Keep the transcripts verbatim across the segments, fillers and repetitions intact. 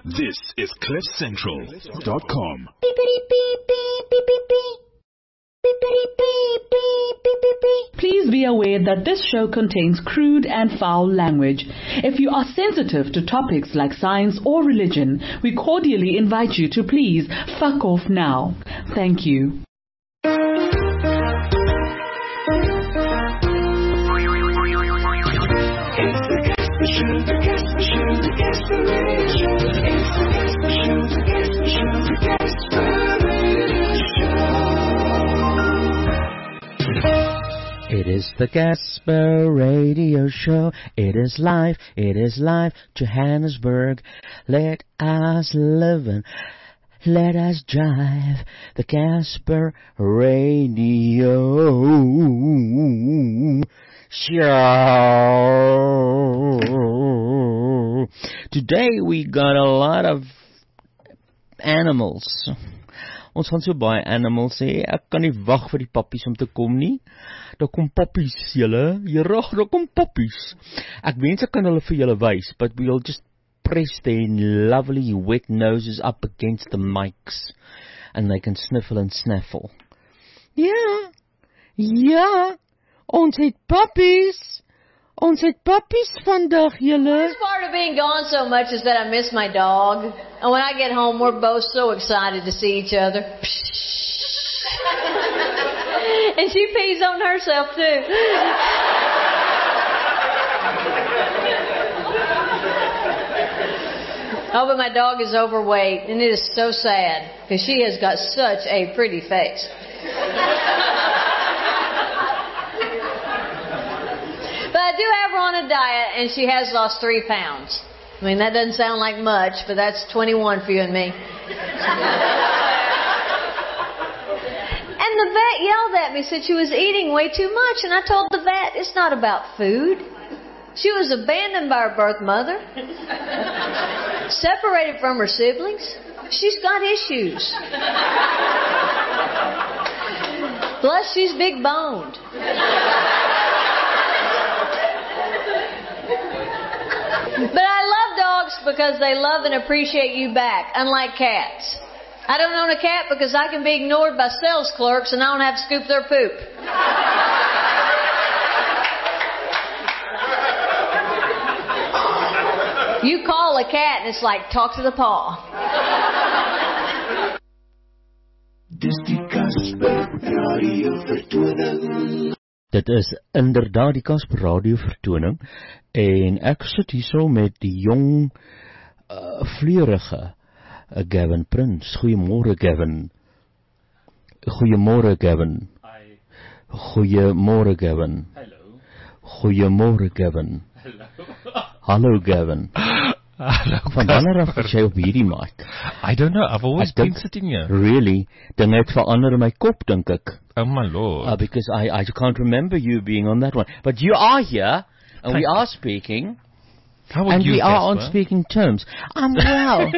This is cliff central dot com. Please be aware that this show contains crude and foul language. If you are sensitive to topics like science or religion, we cordially invite you to please fuck off now. Thank you. It is the Casper Radio Show. It is live. It is live. Johannesburg. Let us live and let us drive. The Casper Radio Show. Today we got a lot of animals. Ons gaan so baie animals sê. Ek kan nie wag vir die pappies om te kom nie. Daar kom pappies, julle. Jyrig, daar kom pappies. Ek wens ek kan hulle vir julle wys, but we'll just press their lovely wet noses up against the mics and they can sniffle and snaffle. Ja, ja, ons het pappies. Ons het pappies vandag, julle. Worst part of being gone so much is that I miss my dog. And when I get home, we're both so excited to see each other. And she pees on herself, too. Oh, but my dog is overweight, and it is so sad, because she has got such a pretty face. But I do have her on a diet, and she has lost three pounds. I mean, that doesn't sound like much, but that's twenty-one for you and me. And the vet yelled at me, said she was eating way too much, and I told the vet, it's not about food. She was abandoned by her birth mother, separated from her siblings. She's got issues. Plus, she's big boned. But I love dogs because they love and appreciate you back, unlike cats. I don't own a cat because I can be ignored by sales clerks and I don't have to scoop their poop. You call a cat and it's like, talk to the paw. Dis die Casper Radio Vertoning. Dit is inderdaad die Casper Radio Vertoning en ek sit hier so met die jong uh, vleurige uh, Gavin Prins. Goeiemôre Gavin. Goeiemôre Gavin. Hi. Goeiemôre Gavin. Hallo. Goeiemôre Gavin. Hallo. Hallo Gavin. Hallo. Van wanneer af is jy op hierdie mic? I don't know, I've always Ek been dink- sitting here. Really? Dinge het verander in my kop, dink ek. Oh my lord. Uh, because I, I can't remember you being on that one. But you are here, and we Thank are speaking. How are And you, we are on Casper? speaking terms. I'm well.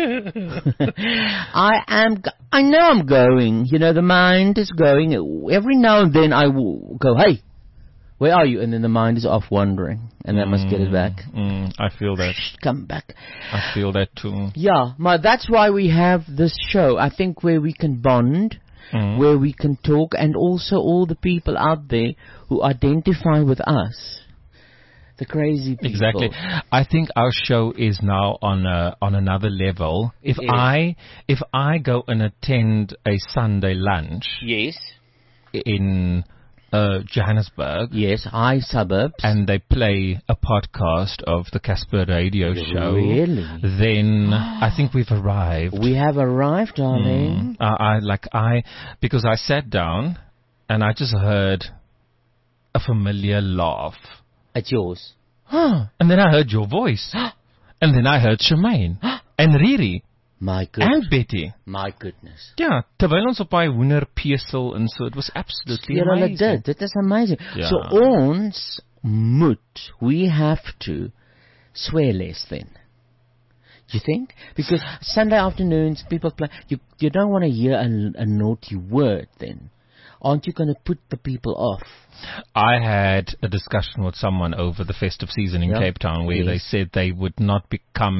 I am. Go- I know I'm going. You know, the mind is going. Every now and then I will go, hey, where are you? And then the mind is off wandering. And I must get it back. Mm, I feel that. Come back. I feel that too. Yeah, ma, that's why we have this show. I think where we can bond, Mm. where we can talk, and also all the people out there who identify with us. The crazy people. Exactly. I think our show is now on a, on another level. It If is. I if I go and attend a Sunday lunch Yes. in uh, Johannesburg, Yes, high suburbs. and they play a podcast of the Casper Radio Show, Really? then I think we've arrived. We have arrived, darling. Mm. I, I like I because I sat down and I just heard a familiar laugh, It's yours. and then I heard your voice, and then I heard Shemaine and Riri My goodness. and Betty. My goodness. Ja, terwyl ons op daai hoenderpesel en so, it was absolutely Ja, hulle amazing. dit. Dit is amazing. Ja. So ons moet, we have to swear less then. You think? Because Sunday afternoons, people play, you, you don't want to hear a, a naughty word then. Aren't you going to put the people off? I had a discussion with someone over the festive season in Yeah. Cape Town where Yes. they said they would not become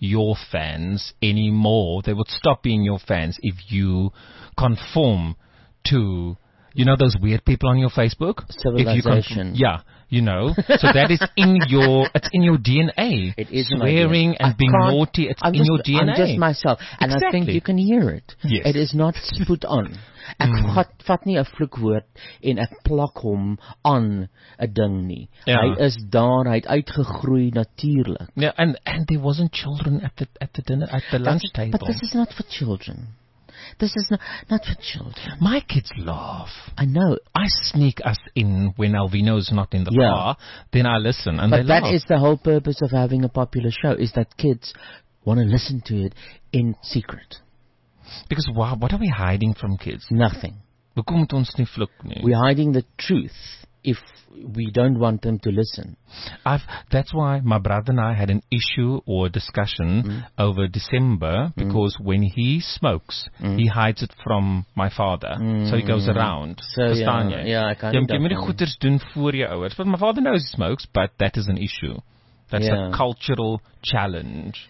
your fans anymore. They would stop being your fans if you conform to, you know, those weird people on your Facebook. Civilization. If you conform, yeah, you know. So that is in your, it's in your D N A. It is in my swearing D N A. and I being can't- naughty. It's I'm in just, your D N A. I'm just myself, and I think Exactly. you can hear it. Yes. It is not put on. Ek Mm. vat, vat nie 'n vloekwoord en ek plak hom aan 'n ding nie. Ja. Hy is daar, hy het uitgegroei natuurlik. Yeah, and and there wasn't children at the at the dinner at the lunch But- table. But this is not for children. This is not, not for children. My kids laugh. I know. I sneak us in when Alvino's not in the Yeah. car. Then I listen, and But they that laugh. is the whole purpose of having a popular show, is that kids want to listen to it in secret. Because wow, what are we hiding from kids? Nothing. Hoekom moet ons nie vloek nie? We're hiding the truth if we don't want them to listen. I've, that's why my brother and I had an issue or a discussion Mm. over December because when he smokes, he hides it from my father. So he goes around. So, Verstaan ja, jy? ja, ek kan Jy nie moet jy moet die daarvan- goeders doen voor jou ouers. But my father knows he smokes, but that is an issue. That's Ja. a cultural challenge.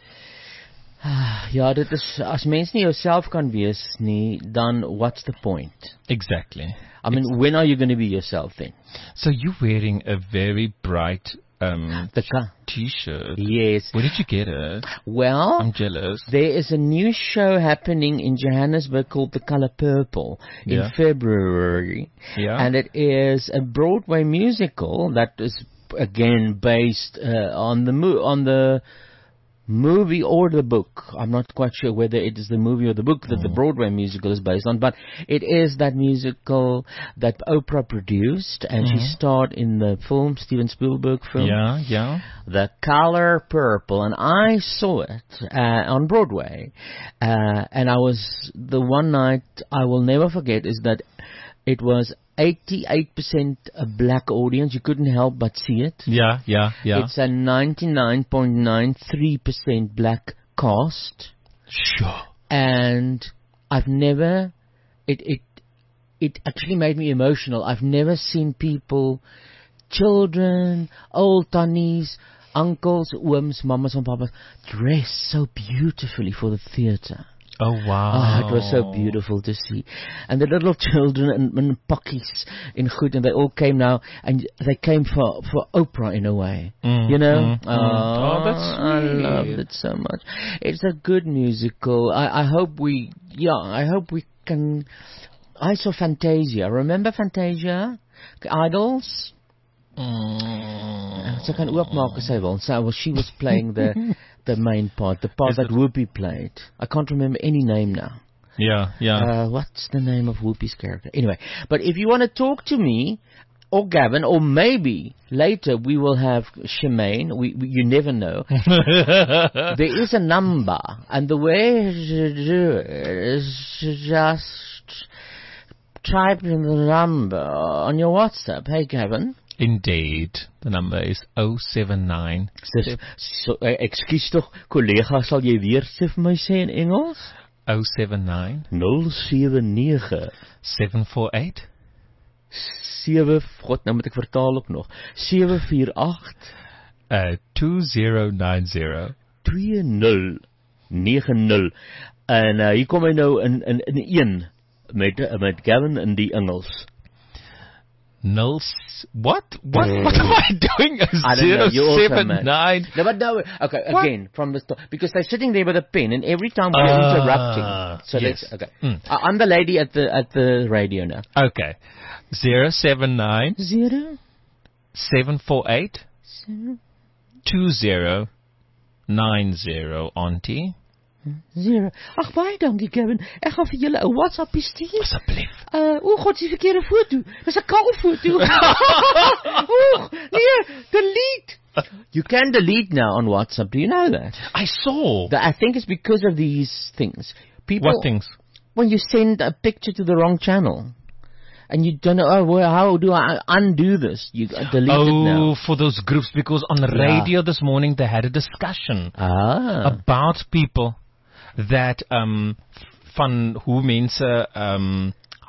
Ja, dit is, as mens nie jouself kan wees nie, dan what's the point? Exactly. I mean, when are you going to be yourself then? So you're wearing a very bright um, The ca- t-shirt. Yes. Where did you get it? Well, I'm jealous. there is a new show happening in Johannesburg called The Color Purple in Yeah. February. Yeah. And it is a Broadway musical that is, again, based uh, on the mo- on the movie or the book. I'm not quite sure whether it is the movie or the book that the Broadway musical is based on, but it is that musical that Oprah produced, and she starred in the film, Steven Spielberg film, Yeah, yeah. The Color Purple, and I saw it uh, on Broadway, uh, and I was, the one night I will never forget is that it was eighty-eight percent a black audience. You couldn't help but see it. Yeah, yeah, yeah. It's a ninety-nine point nine three percent black cast, Sure. and I've never, it, it, it actually made me emotional. I've never seen people, children, old tannies, uncles, ooms, mamas and papas, dressed so beautifully for the theatre. Oh, wow. Oh, it was so beautiful to see. And the little children in, in pakkies in goed, and they all came now, and they came for, for Oprah in a way. Mm, you know? mm, mm. Oh, Oh, that's I sweet. loved it so much. It's a good musical. I, I hope we, yeah, I hope we can, I saw Fantasia. Remember Fantasia? Idols? Mm. Sy kan oopmaak as sy wil. So, well, she was playing the the main part, the part Is that it- Whoopi played. I can't remember any name now. Yeah, yeah. Uh, what's the name of Whoopi's character? Anyway, but if you want to talk to me, or Gavin, or maybe later we will have Shemaine, we, we, you never know. There is a number, and the way to do it is just type in the number on your WhatsApp. Hey, Gavin. Indeed. The number is oh seven nine. Dis, so, uh, ekskuus tog, collega, sal jy weer sê vir my sê in Engels? oh seven nine nul seven nine seven four eight seven, God, nou moet ek vertaal ook nog. seven four eight uh, two zero nine zero. two nul nine nul. En uh, hier kom hy nou in in in een met met Gavin in die Engels. Null. s- What? What? What am I doing? I don't know, you also Seven mad. nine. No, but no, okay, What? again, from the start, because they're sitting there with a pen, and every time we're Ah, interrupting. So yes. let's, okay. Mm. I- I'm the lady at the at the radio now. Okay. Zero seven nine Zero, seven four eight zero, two zero nine zero. Auntie. zero. Ag, baie dankie, Gavin. Ek gaan vir julle 'n WhatsApp stuur. Asseblief. Uh, o god, die verkeerde foto. Dis 'n kaal foto. Oeg, nee, delete. You can delete now on WhatsApp. Do you know that? I saw. That I think it's because of these things. People, What things? when you send a picture to the wrong channel, and you don't know, oh, well, how do I undo this? You delete it Oh, now. for those groups, because on the Yeah. radio this morning they had a discussion Ah. about people that um van hoe mense um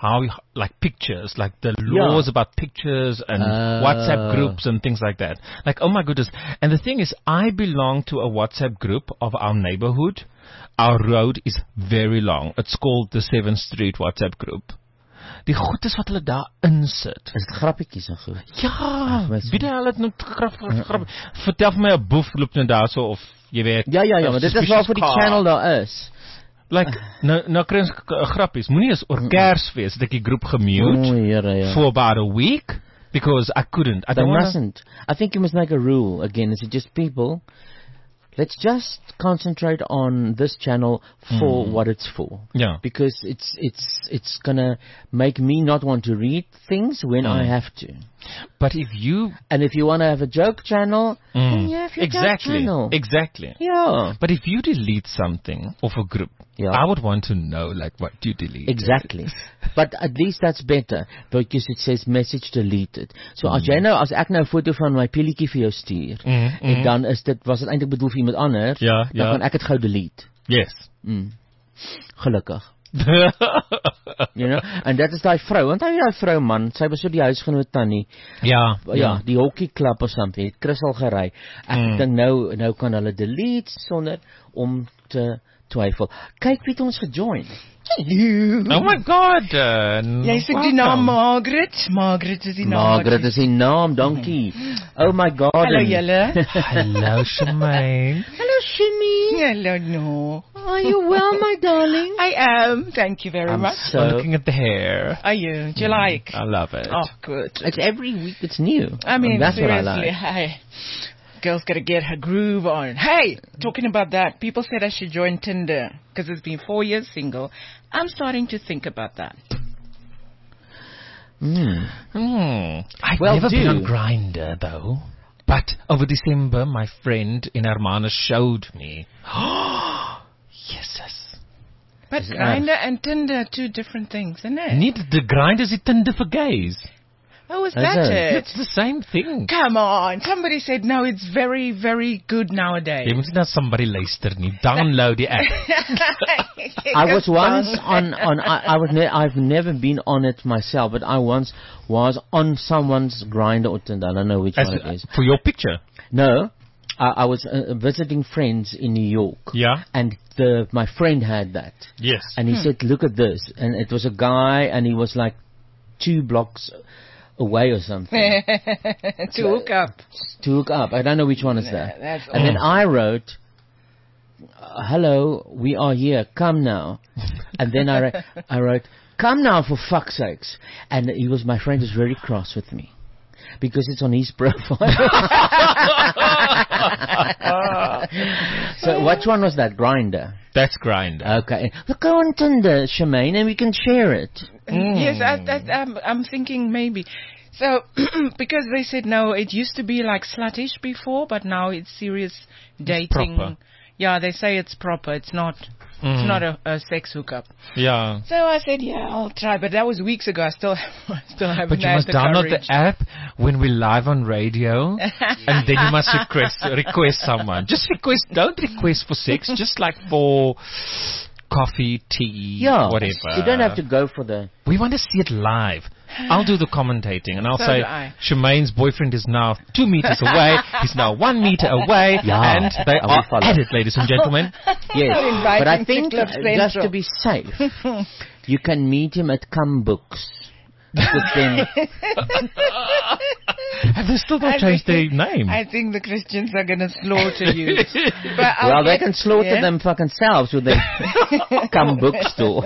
how, like pictures, like the laws Yeah. about pictures and Uh. WhatsApp groups and things like that. Like, oh my goodness. And the thing is, I belong to a WhatsApp group of our neighborhood. Our road is very long. It's called the seventh Street WhatsApp group. Die goedes wat hulle daar insit. Is dit grappietjies en goed? Ja, my son. wie hulle het nou grap, grap, grap. Vertel vir my 'n boef loop nou daar so of jy weet. Ja, ja, ja, maar dit is waar vir die car. channel daar is. Like nou nou kry ons 'n grappies. Moenie eens oor Kersfees dat ek die groep gemute O, Here, ja. for about a week because I couldn't. I They don't wanna, mustn't. I think you must make a rule again. Is it just people? Let's just concentrate on this channel for what it's for. Yeah. Because it's it's it's gonna make me not want to read things when I have to. But if you And if you want to have a joke channel, then mm, you have your exactly, joke channel. exactly. Yeah. But if you delete something of a group, Yeah. I would want to know like what you delete. Exactly. But at least that's better because it says message deleted. So as jy nou as ek nou 'n foto van my pilletjie vir jou stuur, Mm, en mm. dan is dit was dit eintlik bedoel vir iemand anders, Ja, dan ja. kan ek dit gou delete. Yes. Mm. Gelukkig. You know, en dit is daai vrou, want hy daai vrou man, sy was so die huisgenoot tannie. Ja, Ja, die hockey club of something. Het Chris al gery. Ek Mm. dink nou nou kan hulle delete sonder om te twyfel. Kyk wie het ons gejoin. Oh my God. Uh, Jy sê die naam Margaret. Margaret is die naam. Margaret is die naam, dankie. Oh my God. Hallo julle. Hello, Shemaine. Hallo Shimmy. Hello no. Are you well, my darling? I am. Thank you very I'm much. so Looking at the hair. Are you? Do you like? I love it. Oh, good. It's every week it's new. I mean, And that's seriously, what I like. hey, girl's gotta get her groove on. Hey, talking about that, people said I should join Tinder because it's been four years single. I'm starting to think about that. Mm. Hmm. I've Well, never been do. on Grindr though. But over December, my friend in Hermanus showed me. Yes, yes. But Is it Grindr and Tinder are two different things, isn't it? Niet the Grindr is Tinder for gays. Oh, is Is that it? it? It's the same thing. Come on. Somebody said, no, it's very, very good Jy nowadays. moet nie na somebody luister nie. Download die app. I was once on on I, I was ne- I've never been on it myself, but I once was on someone's Grindr or Tinder. I don't know which As, one it is. for your picture. No, I, I was uh, visiting friends in New York, Yeah. and the my friend had that, Yes. and he said, "Look at this," and it was a guy, and he was like two blocks away or something to hook up. to hook up. I don't know which one is Yeah, that. that's And then I wrote, uh, "Hello, we are here. Come now." And then I, ra- I wrote, "Come now, for fuck's sakes." And he was my friend was very cross with me because it's on his profile. So which one was that? Grindr. That's Grindr. Okay. Look, go on Tinder, Shemaine, and we can share it. Yes, I, I, I'm, I'm thinking maybe. So, because they said no, it used to be like sluttish before, but now it's serious dating. proper. Yeah, they say it's proper. It's not. It's not a, a sex hookup. Yeah. So I said, yeah, I'll try. But that was weeks ago. I still, I still haven't But you had must the download courage. the app when we're live on radio, and then you must request request someone. Just request. Don't request for sex. Just like for coffee, tea, Yeah. whatever. You don't have to go for the... We want to see it live. I'll do the commentating, and I'll So say do I. Shemaine's boyfriend is now two meters away. He's now one meter away, Yeah. and they I will are follow. at it, ladies and gentlemen. Yes, Invite but I him to think Cliff uh, just Central. to be safe, you can meet him at Come Books. But then, Have they still not I changed their think- name? I think the Christians are going to slaughter you. But I'll well, they get- can slaughter yeah. them fucking selves with their Come Bookstore.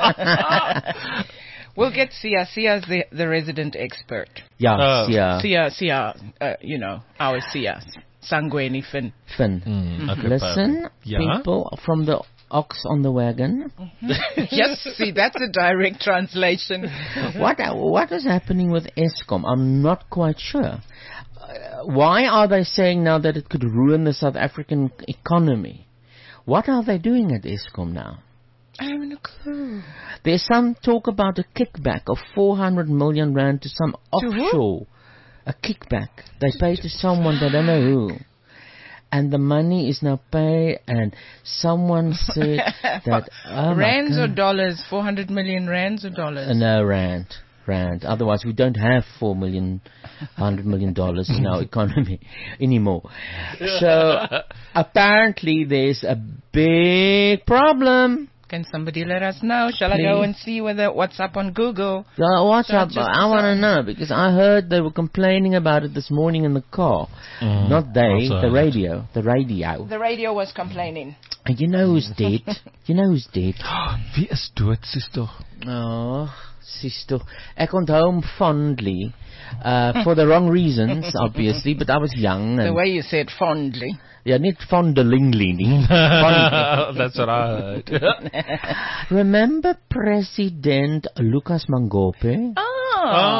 We'll get Sia. Sia's the, the resident expert. yeah, Oh. yeah. Sia, Sia, uh, you know, our Sia. Sangweni Finn. Finn. Hmm, okay, Listen, perfect. Yeah? people from the Ox on the Wagon. Yes, see, that's a direct translation. what what is happening with Eskom? I'm not quite sure. Uh, why are they saying now that it could ruin the South African economy? What are they doing at Eskom now? I haven't a clue. There's some talk about a kickback of four hundred million rand to some To who? offshore. A kickback. They pay to someone, they don't know who. and the money is now paid, and someone said that... Oh rands or dollars? four hundred million rands or dollars? Uh, no, rand. Rand. Otherwise, we don't have four million, one hundred million dollars in our economy anymore. So, apparently, there's a big problem. Can somebody let us know? Shall Please. I go and see whether what's up on Google? Yeah, what's up? I want to know, because I heard they were complaining about it this morning in the car. Mm, Not they, the radio. The radio. The radio was complaining. And you know who's dead? You know who's dead? Wie is dood, sister? Oh, sister. Ek onthou hom fondly. Uh, for the wrong reasons, obviously, but I was young. And the way you said fondly. Yeah, not fondlingly. That's what I heard. Remember President Lucas Mangope? Oh.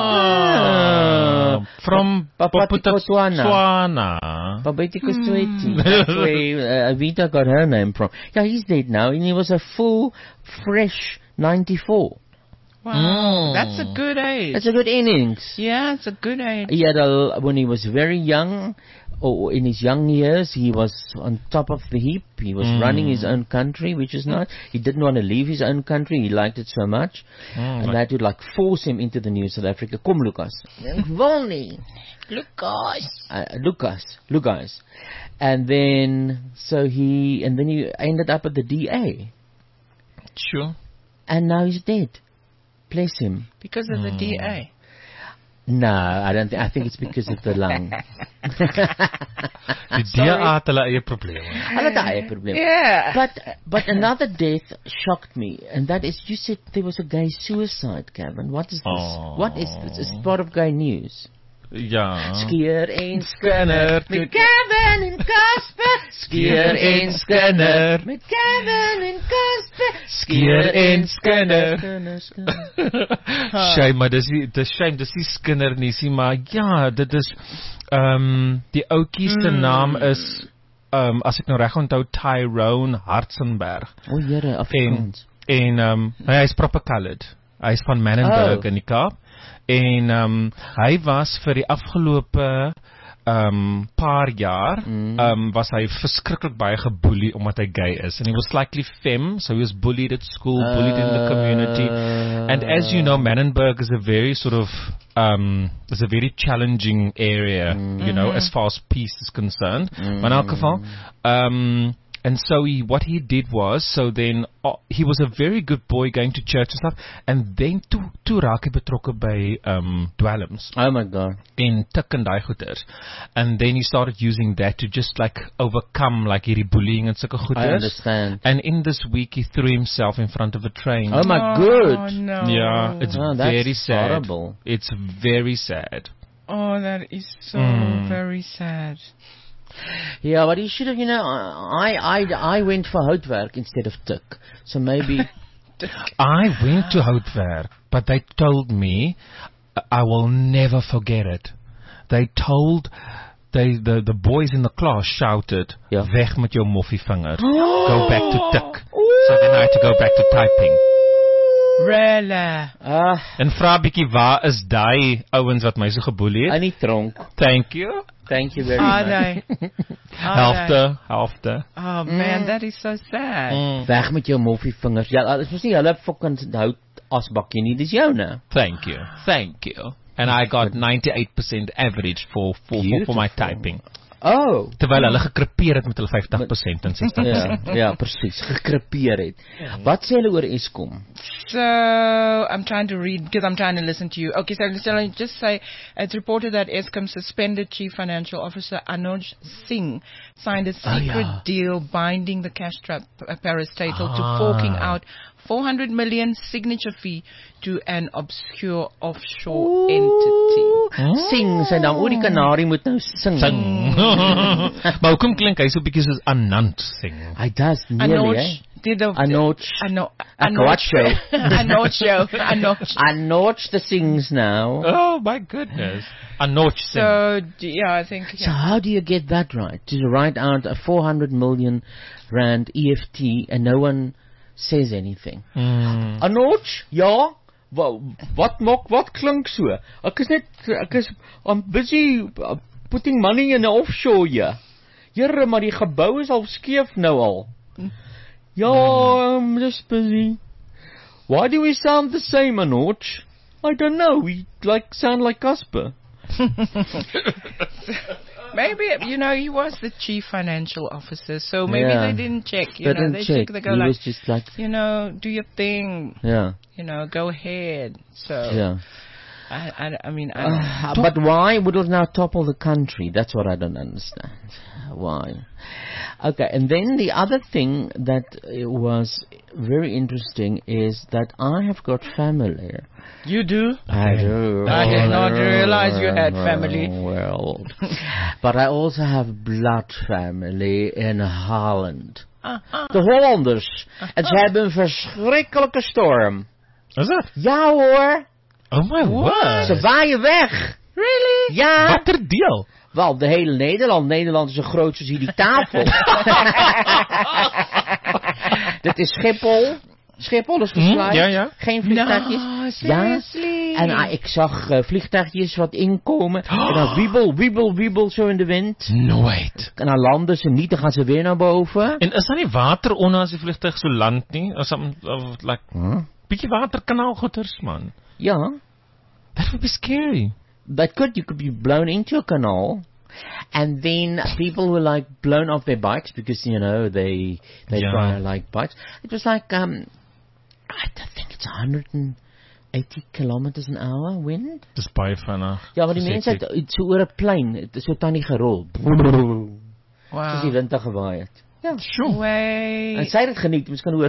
oh. From Botswana. Babeti Kosweti. That's where uh, Avita got her name from. Yeah, he's dead now, and he was a full, fresh ninety-four. Wow, mm. That's a good age. That's a good innings. Yeah, it's a good age. He had a, when he was very young, or in his young years, he was on top of the heap. He was mm. running his own country, which is nice. He didn't want to leave his own country. He liked it so much. Mm, and they had to like force him into the new South Africa. Kom, Lucas. Volny. Lucas. Uh, Lucas. Lucas. And then, so he, and then he ended up at the D A. Sure. And now he's dead. Bless him. Because of mm. the D A? No, I don't think. I think it's because of the lung. Die D A het hulle eie probleme. Hulle het eie probleme. Yeah. But but another death shocked me, and that is, you said there was a gay suicide, Kevin. What is this? Oh. What is this? It's part of gay news. Ja. Skier en skinner met Kevin en Casper. Skier en skinner met Kevin en Casper. Skier en skinner. Shame, maar dis die dis shame, dis die skinner nie, sien maar ja, dit is ehm um, die ouetjie se mm. naam is ehm um, as ek nou reg onthou Tyrone Hartzenberg. O, Here, Afrikaans. En ehm um, hy is proper colored. Hy is van Menenberg oh. in die Kaap. En um, hy was vir die afgelope um, paar jaar mm. um, was hy verskriklik baie geboelie omdat hy gay is. And he was slightly femme, so he was bullied at school, uh, bullied in the community. And as you know, Menenberg is a very sort of um, is a very challenging area, mm. you know, as far as peace is concerned. Mm. Maar in elk geval, um, and so he, what he did was, so then, oh, he was a very good boy going to church and stuff, and then toe, toe raak hy betrokke by um, dwelms. Oh my God. En tik en daai goeders. And then he started using that to just like overcome like hierdie bullying and sulke goeders. I understand. And in this week he threw himself in front of a train. Oh my God. Oh no. Yeah, it's oh, very sad. Horrible. It's very sad. Oh, that is so Mm. very sad. Yeah, but he should have, you know, I I I went for houtwerk instead of tik. So maybe I went to Houtwerk, but they told me I will never forget it. They told they the the boys in the class shouted, yeah. "Weg met jou moffievinger. Go back to tik." So then I had to go back to typing. Really? Ah, En vra bietjie waar is daai ouens wat my so geboelie het? in die tronk. Thank you. Thank you very Are much. they? Helfte, helfte. Oh man, that is so sad. Mm. Weg met jou moffievingers. Ja, dit is mos nie hulle fucking hout asbakkie nie, dis joune. Thank you. Thank you. And I got ninety-eight percent average for for, for, for my typing. Oh. Terwyl hulle gekrepeer het met hulle fifty percent en sixty percent. Ja, ja, presies, gekrepeer het. Wat sê hulle oor Eskom? So, I'm trying to read, because I'm trying to listen to you. Okay, so I'll just say, it's reported that Eskom suspended Chief Financial Officer Anuj Singh signed a secret oh, yeah. deal binding the cash-strapped parastatal ah. to forking out four hundred million signature fee to an obscure offshore Ooh. entity. Sing, sy naam, oor die kanarie moet nou sing. Sing. Maar hoekom klink hy so bietjie soos Anant sing? Hy does nearly, eh? Anoch. Anoch. Anoch. Anoch. Anoch the sings now. Oh my goodness. Anoch sing. So, yeah, I think... Yeah. So how do you get that right? To write out a four hundred million rand E F T and no one says anything. Mm. Anoch, ja? Wat, wat maak, wat klink so? Ek is net, ek is, I'm busy putting money in the offshore here. Here, maar die gebou is al skeef nou al. Ja, I'm just busy. Why do we sound the same, Anoj? I don't know, we like sound like Casper. Maybe, you know, he was the chief financial officer, so maybe Yeah. they didn't check. You They know, didn't they check. They go He like, was just like, you know, do your thing. yeah, You know, go ahead. So, yeah. I, I, I mean, I don't Uh, but why would it now topple the country? That's what I don't understand. Why? Okay, and then the other thing that uh, was very interesting is that I have got family. You do? I do. I did not realize you had family. Well, but I also have blood family in Holland. Ah, ah. De Hollanders. En ze hebben een verschrikkelijke storm. Is dat? Ja hoor. Oh my word. Ze waaien weg. Really? Ja. Wat er deel? Wel, de hele Nederland. Nederland is zo groot als hierdie tafel. Dit is Schiphol. Schiphol is verslaan. ja, ja. Geen vliegtuigjes. No, seriously. Ja. En uh, ik zag uh, vliegtuigjes wat inkomen. En dan wiebel, wiebel, wiebel zo in de wind. Nooit. En dan landen ze niet, dan gaan ze weer naar boven. En is daar nie water onder as die vliegtuig so land nie? Of some, of like, Huh? bietjie water kanaalgoeters, man. Ja. That would be scary. That could, you could be blown into a canal. And then people were like blown off their bikes because, you know, they, they Yeah. try to like bikes. It was like, um, I don't think it's one hundred eighty kilometers an hour wind. Dis baie vinnig. Ja, maar die Dis mense het, hectic. het so oor 'n plein, het is so tannie gerol. Soos die Wow. wind te gewaai het. Ja. En Wait. sy het dit geniet, mens kan hoor.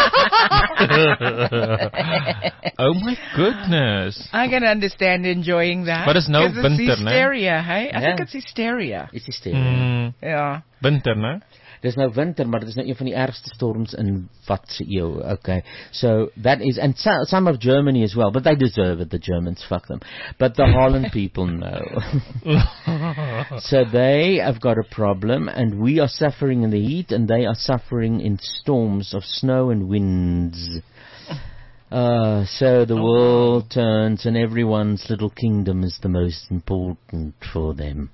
Oh my goodness. I can understand enjoying that. Maar dis nou 'Cause it's winter, né? hysteria, hey? I Ja. think it's hysteria. Is die stil. Mm, Yeah. winter, né? Dis nou winter, maar dit is nou een van die ergste storms in wat se eeu. Okay. So that is, and so, some of Germany as well, but they deserve it, the Germans, fuck them. But the Holland people know. So they have got a problem, and we are suffering in the heat, and they are suffering in storms of snow and winds. Uh, so the world turns, and everyone's little kingdom is the most important for them.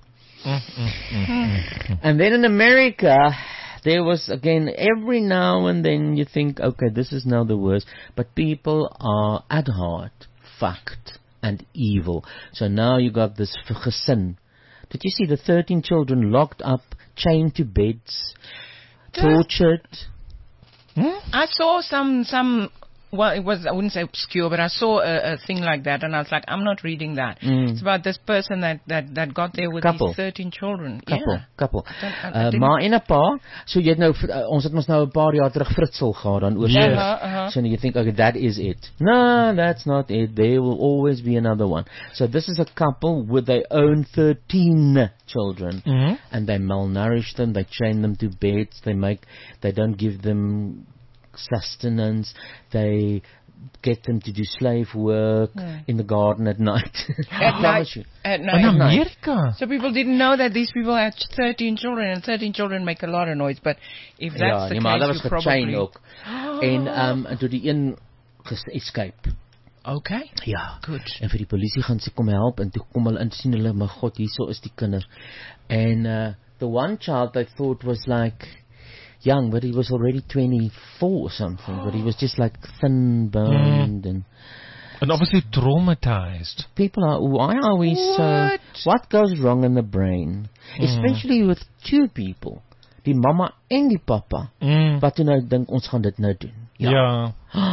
And then in America, there was, again, every now and then you think, okay, this is now the worst, but people are at heart fucked and evil. So now you got this gesin. Did you see the thirteen children locked up, chained to beds, tortured? I saw some, some, well, it was, I wouldn't say obscure, but I saw a, a thing like that, and I was like, I'm not reading that. Mm. It's about this person that, that, that got there with Couple. these thirteen children. Couple, Yeah. couple. don't- I- I Uh, didn't- maar en 'n pa, so jy het nou, uh, ons het mos nou 'n paar jaar terug Fritsel gehad dan oor Yes. Uh-huh, uh-huh. So you think, okay, that is it. No, that's not it. There will always be another one. So this is a couple with their own thirteen children. Mhm. And they malnourish them, they chain them to beds, they make, they don't give them sustenance, they get them to do slave work in the garden at night. I At promise night. you. At In night. Amerika. So people didn't know that these people had thirteen children, and thirteen children make a lot of noise. But if that's Ja, the nee, maar hulle case, was you gechain probably... ook. En, um, en toe die een ges- escape. Okay. Ja. Good. En vir die polisie gaan sy kom help en toe kom hulle in sien hulle, my God, hierso is die kinders. En uh, the one child I thought was like young, but he was already twenty-four or something, but he was just like thin boned and And obviously traumatized. people are, why are we What? so, what goes wrong in the brain? Especially with two people, die mama en die papa, Mm. wat toe nou dink ons gaan dit nou doen. Ja.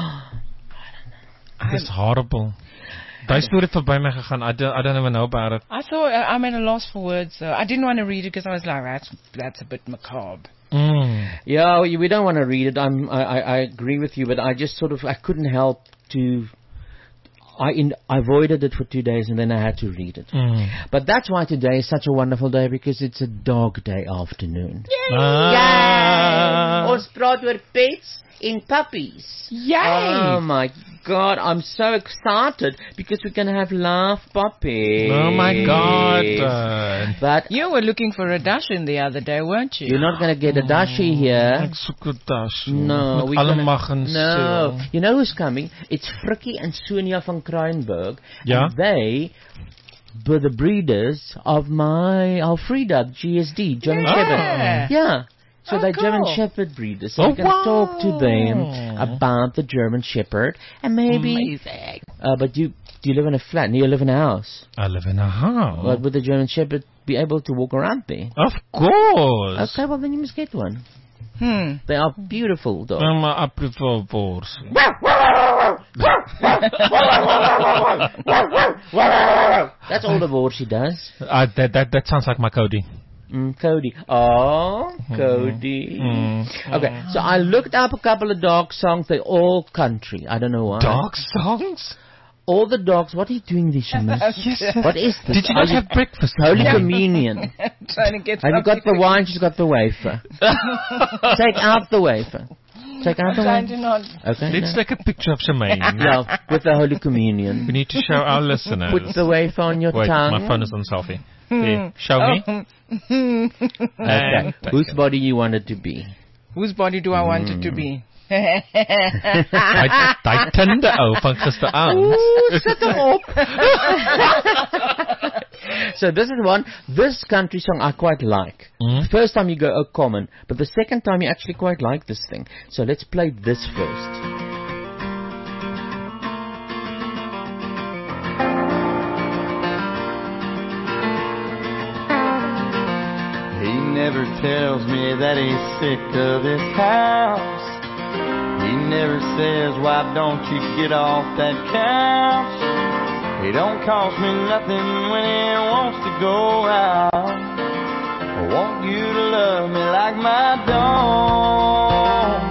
It's horrible. Daai storie het verby my gegaan. I don't, I don't even know about it. I thought uh, I'm at a loss for words. So I didn't want to read it because I was like, that's that's a bit macabre. Mm. Yeah, we we don't want to read it. I'm, I, I, I agree with you, but I just sort of, I couldn't help to, I, in, I avoided it for two days and then I had to read it. Mm. But that's why today is such a wonderful day, because it's a dog day afternoon. Ah. Ons praat oor pets and puppies. Yay! Oh my God, I'm so excited because we're going to have laugh puppies. Oh my God. Uh, But You were looking for a Dashin the other day, weren't you? you're not going to get a dashi here. ek soek 'n tas. No, Met we're alle gonna- mag en No, so. you know who's coming? It's Frikkie and Sonia van Kruinberg. Ja? And they were the breeders of my Alfreda G S D, German Yeah. Shepherd. Yeah. So Oh, they're German cool. Shepherd breeders. So Oh, you can talk to them wow. about the German Shepherd and maybe. Amazing. Uh, but you do you live in a flat? No, you live in a house. I live in a house. But would the German Shepherd be able to walk around there? Of course. Okay, well then you must get one. Hmm. They are beautiful dogs. Um, I prefer boars. That's all the word she does. Uh, that, that, that sounds like my Cody. Mm, Cody. Oh, Cody. Mm. Okay, so I looked up a couple of dog songs. They're all country. I don't know why. Dog songs? All the dogs. What are you doing this, Shamus? What is this? Did you Are not have breakfast? Holy Communion. Trying to get Have you got something the wine? She's got the wafer. Take out the wafer. Take out the Trying to wafer. not. Okay. Let's no. take a picture of Shemaine. Yeah, with the Holy Communion. We need to show our listeners. Put the wafer on your Wait, tongue. my phone is on selfie. Here, show me. Okay. And Whose body you want it to be? Whose body do I want it to be? Hy hy tinde ou van gisteraand. So this is one. This country song I quite like. Mm. The first time you go, oh, common. But the second time you actually quite like this thing. So let's play this first. He never tells me that he's sick of this house. He never says, why don't you get off that couch? He don't cost me nothing when he wants to go out. I want you to love me like my dog.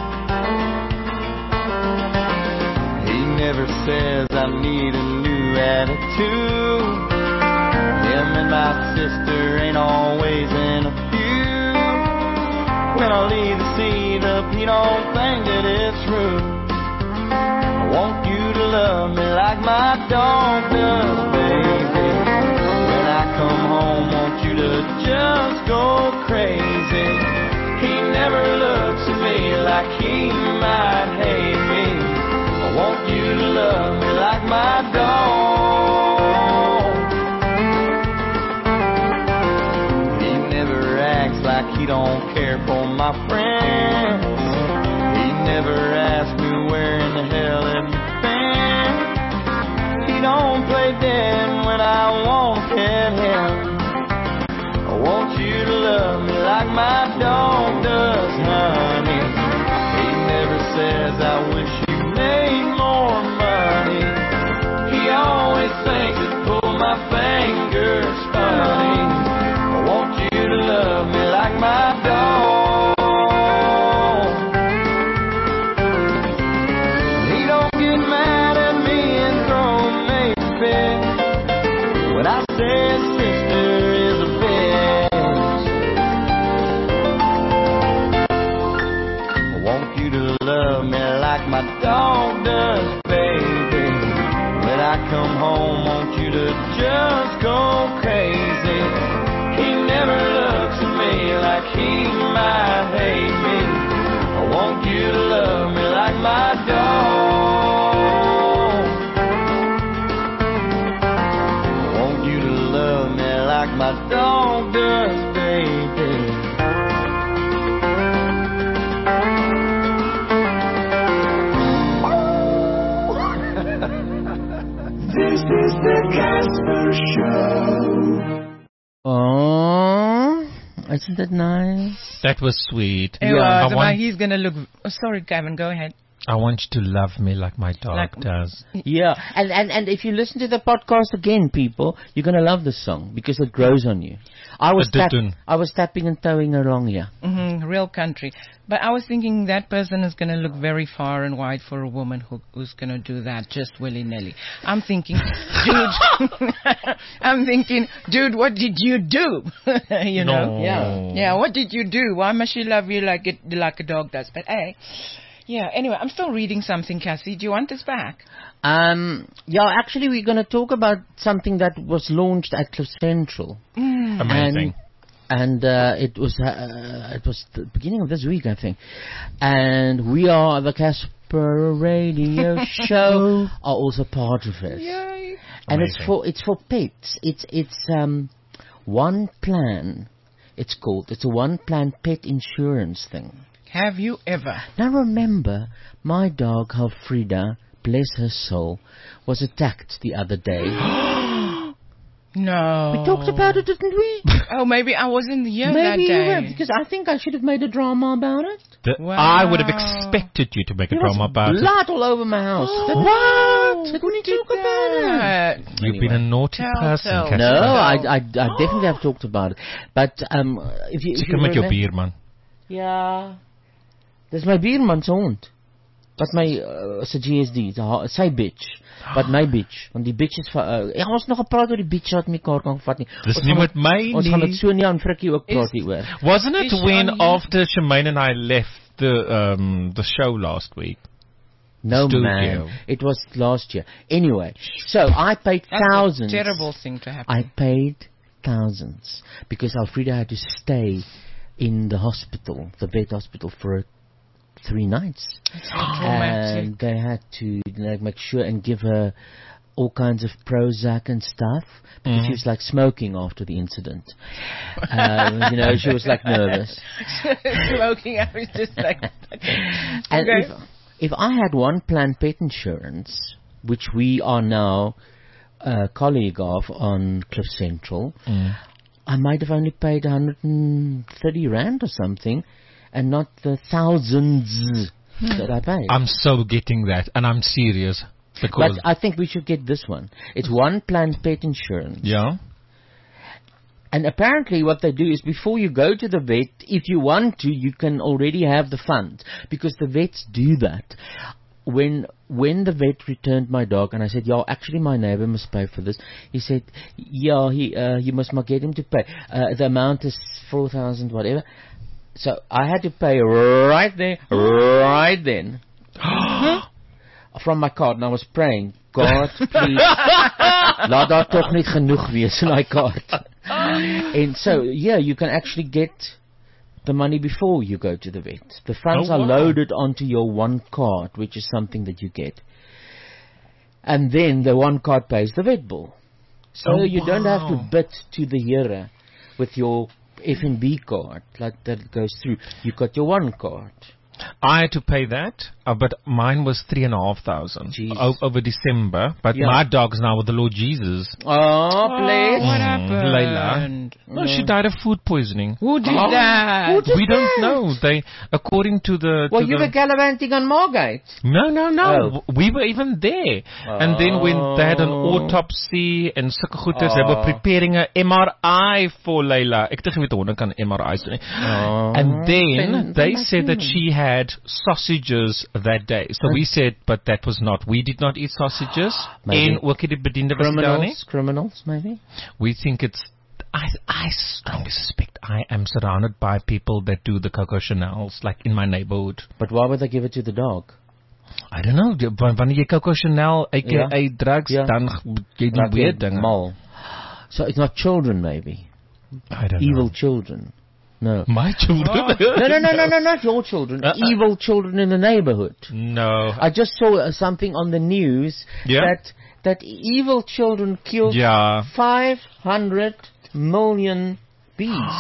He never says I need a new attitude. Him and my sister ain't always in a feud. When I leave the seat up, he don't think that it's rude. I want you to love me like my dog does, baby. When I come home, want you to just go crazy. He never looks at me like he might hate me. I want you to love me like my dog. He never acts like he don't care for my friends. He never asks me where in the hell have you been. He don't play dead when I want to pet him. I want you to love me like my dog does, honey. He never says I wish you made more money. He always thinks that pull my fingers funny. I want you to love me like my dog. He don't get mad at me and throw me a fit when I say his sister is a bitch. I want you to love me like my dog does, baby. When I come home, want you to just go crazy. He never looks at me like he might hate me. I want you to love me like my dog. I want you to love me like my dog does, baby. This is the Casper Show. Oh, isn't that nice? That was sweet. It I was, but want, he's gonna look. Oh, sorry, Gavin. Go ahead. I want you to love me like my dog Like- does. Yeah, and, and, and if you listen to the podcast again, people, you're going to love this song because it grows on you. I was, It tap- didn't. I was tapping and towing along here. hmm real country. But I was thinking that person is going to look very far and wide for a woman who, who's going to do that just willy-nilly. I'm thinking, dude, I'm thinking, dude, what did you do? you know? No. Yeah. Yeah, what did you do? Why must she love you like it, like a dog does? But hey, yeah, anyway, I'm still reading something, Cassie. Do you want this back? Um, yeah, actually, we're going to talk about something that was launched at Cliff Central. Amazing. And, and uh, it was uh, it was the beginning of this week, I think. And we are the Casper Radio Show are also part of it. Yay. And it's Amazing. for it's for pets. It's it's um one plan. It's called. It's a one plan pet insurance thing. Have you ever? Now remember, my dog Alfreda, bless her soul, was attacked the other day. No. We talked about it, didn't we? Oh, maybe I wasn't here Maybe that you day. were, because I think I should have made a drama about it. The- Wow. I would have expected you to make a There drama was about it. blood all over my house. Did- What? Did we talk about it? That? You've been a naughty Tell, person, tell. Casper. No, I, I, I definitely have talked about it. But um, if you, if you Chicken met jou remember- buurman. Ja. Dis my buurman se hond. Wat my uh, sy G S D, sy- sy bitch. Wat my bitch, want die bitch is van uh, ja, ons nog gepraat oor die bitch wat mekaar kan vat nie. Dis Ons nie gaan met het- my Ons gaan nie. dit so nie aan Frikkie ook praat Is- hieroor. Wasn't it Is when on you. after Shemaine and I left the um the show last week? No Studio. man, it was last year. Anyway, so I paid That's thousands. a terrible thing to happen. I paid thousands because Alfreda had to stay in the hospital, the vet hospital, for three nights. traumatic. And they had to like make sure and give her all kinds of Prozac and stuff because Mhm. she was like smoking after the incident. um, you know, she was like nervous. Smoking, I was just like... And Okay. if, if I had one plan pet insurance, which we are now a colleague of on Cliff Central, Mm. I might have only paid one hundred thirty rand or something, and not the thousands that I paid. I'm so getting that, and I'm serious because But I think we should get this one. It's one plan pet insurance. yeah. And apparently what they do is before you go to the vet, if you want to, you can already have the funds. Because the vets do that. When when the vet returned my dog, and I said, yeah, actually my neighbor must pay for this. He said, yeah, he uh, you must not get him to pay. Uh, the amount is four thousand whatever. So I had to pay right there, right then. From my card, and I was praying, God, please, laat daar toch niet genoeg wees in my card. And so, yeah, you can actually get the money before you go to the vet. The funds Oh, are wow. loaded onto your one card, which is something that you get. And then the one card pays the vet bill. So Oh, you don't have to wow. bid to the Here with your F N B card, like that goes through. You got your one card. I had to pay that, uh, but mine was three and a half thousand Jesus. o- over December. But Yeah. my dog's now with the Lord Jesus. Oh, please. What Mm, happened? Layla. No, she died of food poisoning. Who did Oh. that? Who did We don't that? know. They, according to the. Well, to you the were gallivanting on Margate. No, no, no. Oh. W- We were even there. And then when they had an Oh. autopsy and sulke goeders, they were Oh. preparing a M R I for Layla. Ek het geweet honde kan M R Is doen. nie. Oh. And then Then- they then said that that's she had sausages that day. So we said, but that was not. We did not eat sausages. Maybe. En ook het die bediende was daar nie. Criminals, criminals, maybe. We think it's. I I strongly suspect I am surrounded by people that do the Coco Chanels, like in my neighborhood. But why would they give it to the dog? I don't know. die- wa- Wanneer jy Coco Chanel uit Ja. uit drugs, Ja. dan g- jy doen Like weer a dinge. mole. So it's not children, maybe. I don't Evil know. children. No. My children. No, no, no, no, no, not your children. Uh-uh. Evil children in the neighborhood. No. I just saw uh, something on the news Yeah? that that evil children killed Ja. five hundred million bees.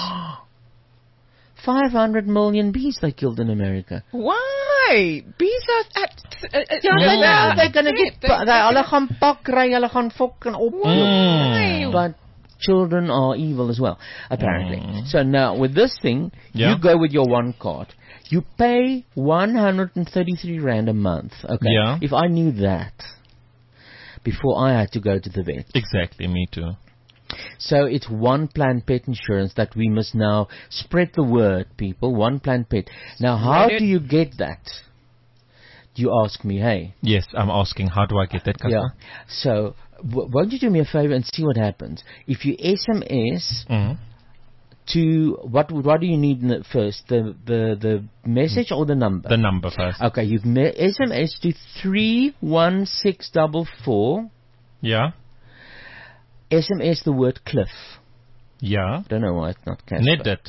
five hundred million bees they killed in America. Why? Bees are at... Uh, uh, Ja, No. they know they're gonna get They- they hulle gaan pak kry, hulle gaan fok en op. Mm. But children are evil as well, apparently. Mm. So now with this thing, Yeah. you go with your one card. You pay one hundred thirty-three rand a month. Okay. Yeah. If I knew that before I had to go to the vet. Exactly, me too. So it's one plan pet insurance that we must now spread the word, people. One plan pet. Now, how Spread it. do you get that? You ask me, hey. Yes, I'm asking, how do I get that, Yeah. Casper? So, w- won't you do me a favor and see what happens? If you S M S Mhm. to what? What do you need in the first? The the the message or the number? The number first. Okay, you've me- S M S to three one six four four. Yeah? S M S the word Cliff. Yeah? Don't know why it's not Casper. Net dit.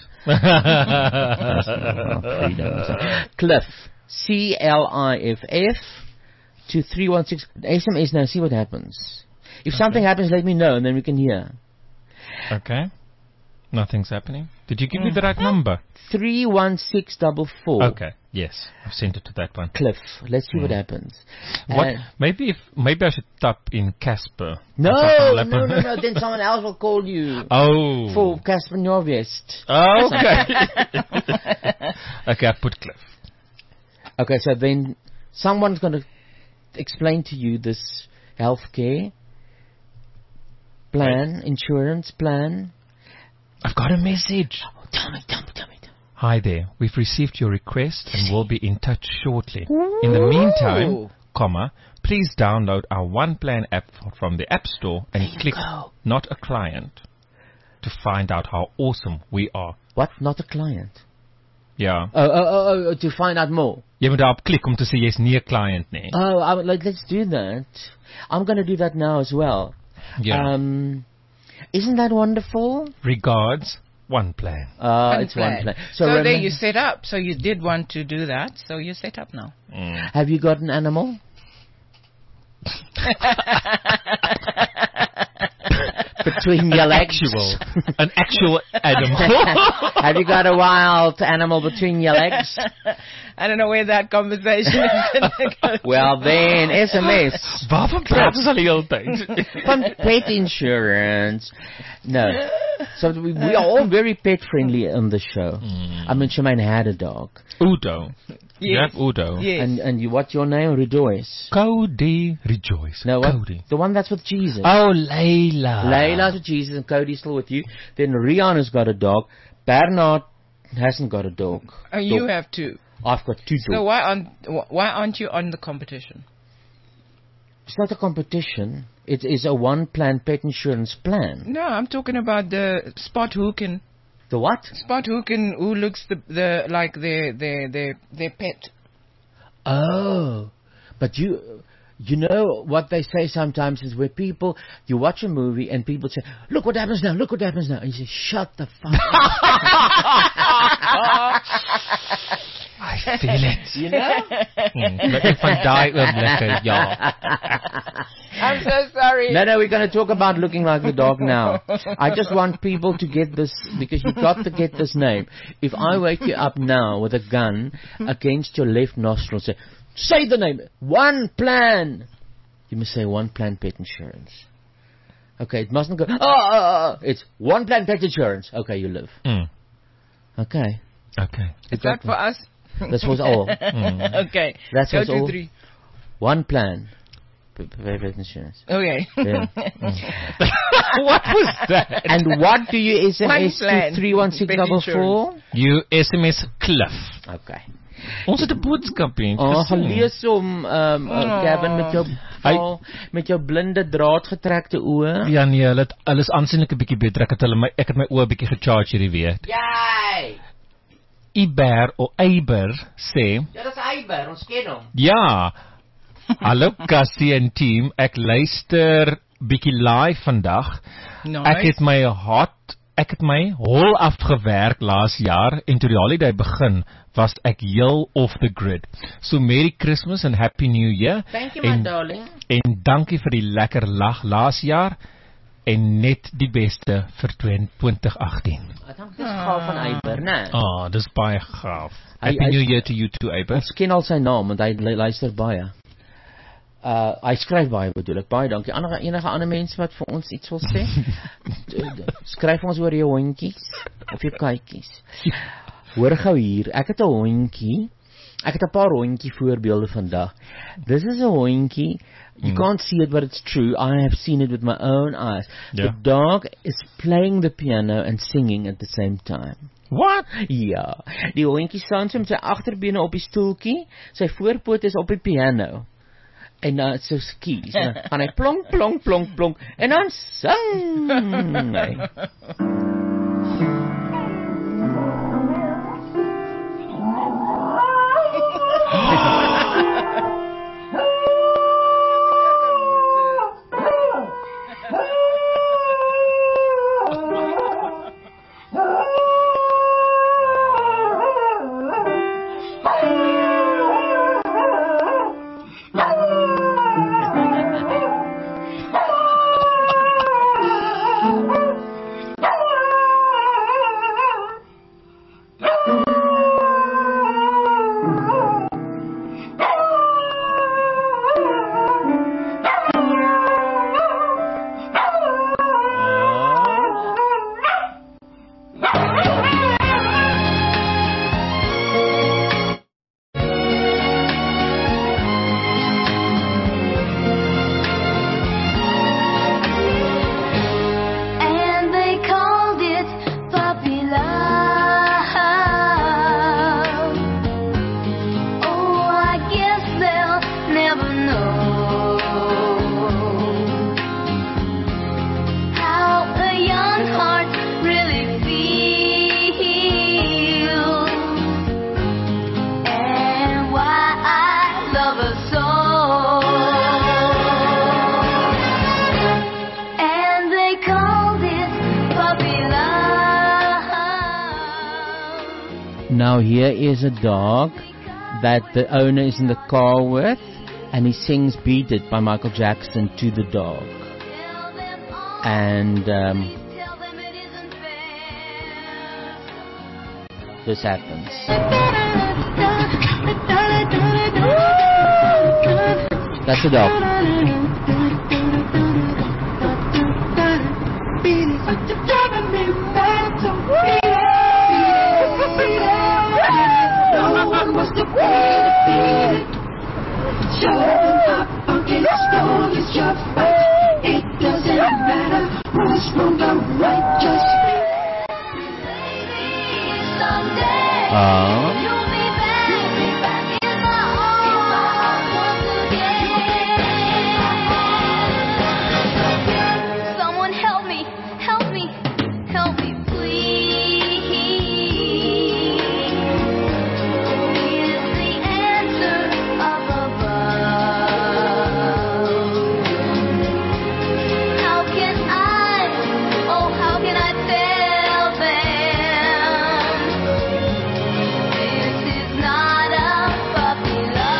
Cliff. C L I F F to three one six. S M S now. See what happens. If something happens, let me know, and then we can hear. Okay. Nothing's happening. Did you give me the right number? Three one six double four. Okay. Yes, I've sent it to that one. Cliff. Let's see what happens. What? Uh, Maybe if maybe I should tap in Casper. no, Or something no, like no, that. no. Then someone else will call you Oh. for Casper Norvest. Oh, okay. Okay, I put Cliff. Okay, so then someone's going to explain to you this healthcare plan, insurance plan. I've got a message. Oh, tell me, tell me, tell me. Hi there. We've received your request and will be in touch shortly. In the meantime, comma, please download our One Plan app from the App Store and click go. Not a Client to find out how awesome we are. What? Not a client? Ja. Oh, oh, oh, oh, to find out more. Jy moet daarop klik om te sê jy's nie 'n client nie. Oh, I would like, let's do that. I'm going to do that now as well. Ja. Um, isn't that wonderful? Regards, One Plan. Uh, One it's plan. one plan. So, So, there remem- you set up. So you did want to do that. So you're set up now. Mm. have you got an animal? Between your legs. Actual, an actual animal. Have you got a wild animal between your legs? I don't know where that conversation is going to go. Well then, S M S. Waarvan praat ons al die hele tyd? From pet insurance. No. So we, we are all very pet friendly on the show. I mean, Shemaine had a dog. Udo. You Yes. have Udo. Yes. And and you, what's your name? Rejoice. Cody Rejoice. No, what? Cody. The one that's with Jesus. Oh, Layla. Layla's with Jesus and Cody's still with you. Then Rihanna's got a dog. Bernard hasn't got a dog. Oh, you Dog. have two. I've got two So dogs. why aren't wh- why aren't you on the competition? It's not a competition. It is a one-plan pet insurance plan. No, I'm talking about the spot who can The what? spot who can who looks the the like their their their their pet. Oh, but you, you know what they say sometimes is where people, you watch a movie and people say, look what happens now, look what happens now. And you say, shut the fuck up. I feel it. You know? Hmm, Dit is van daai oomblikke, ja. I'm so sorry. No, no, we're going to talk about looking like the dog now. I just want people to get this, because you've got to get this name. If I wake you up now with a gun against your left nostril, say, say the name, One Plan. You must say One Plan Pet Insurance. Okay, it mustn't go, oh, oh, oh. It's One Plan Pet Insurance. Okay, you live. Mm. Okay. Okay. Is that for us? This was all. Mm. Okay. That's Go what's to all. three. One Plan. P- p- Pet Insurance. Okay. Yeah. What was that? And what do you S M One S plan. to three one six four four? You S M S Cliff. Okay. Ons het 'n boodskap hier. Oh, gelees om um, uh, Gavin met jou val, met jou blinde draad getrekte oë. Ja nee, hulle het- hulle is aansienlik 'n bietjie beter. Ek het hulle my ek het my oë 'n bietjie gecharge hierdie week. Jy. Iber of Eiber sê, Ja, dis Eiber, ons ken hom. ja. Hallo Cassie en team, ek luister bietjie live vandag. Nice. Ek het my hot ek het my hol afgewerk laas jaar en toe die holiday begin was ek heel off the grid. So Merry Christmas and Happy New Year. Thank you, my en, darling. en dankie vir die lekker lag laas jaar en net die beste vir twintig agttien. Ek dink dis gaaf van Eiber, né? Ah, oh, dis baie gaaf. Hy- Happy hy- New Year to you too, Eiber. Ons ken al sy naam want hy lu- luister baie. Uh, hy skryf baie bedoel ek. Baie dankie. Ander enige ander mense wat vir ons iets wil sê? D- d- Skryf ons oor jou hondjies of jou katjies. Hoor gou hier, ek het 'n hondjie. Ek het 'n paar hondjie voorbeelde vandag. This is a hondjie. You Mm. can't see it, but it's true. I have seen it with my own eyes. Yeah. The dog is playing the piano and singing at the same time. What? Ja, die hondjie staan so met sy agterbene op die stoeltjie, sy voorpoot is op die piano. En dan so skies, en dan gaan hy plonk plonk plonk plonk en dan sing hy. a song. And they called it puppy love. Now here is a dog that the owner is in the car with, and he sings Beat It by Michael Jackson to the dog. And um, this happens. That's the dog. It doesn't matter what's wrong or right, just Ah. you'll be back in my arms once again. Someone help me, help me, help me, please. Is the answer up above? How can I, oh, how can I tell them this is not a puppy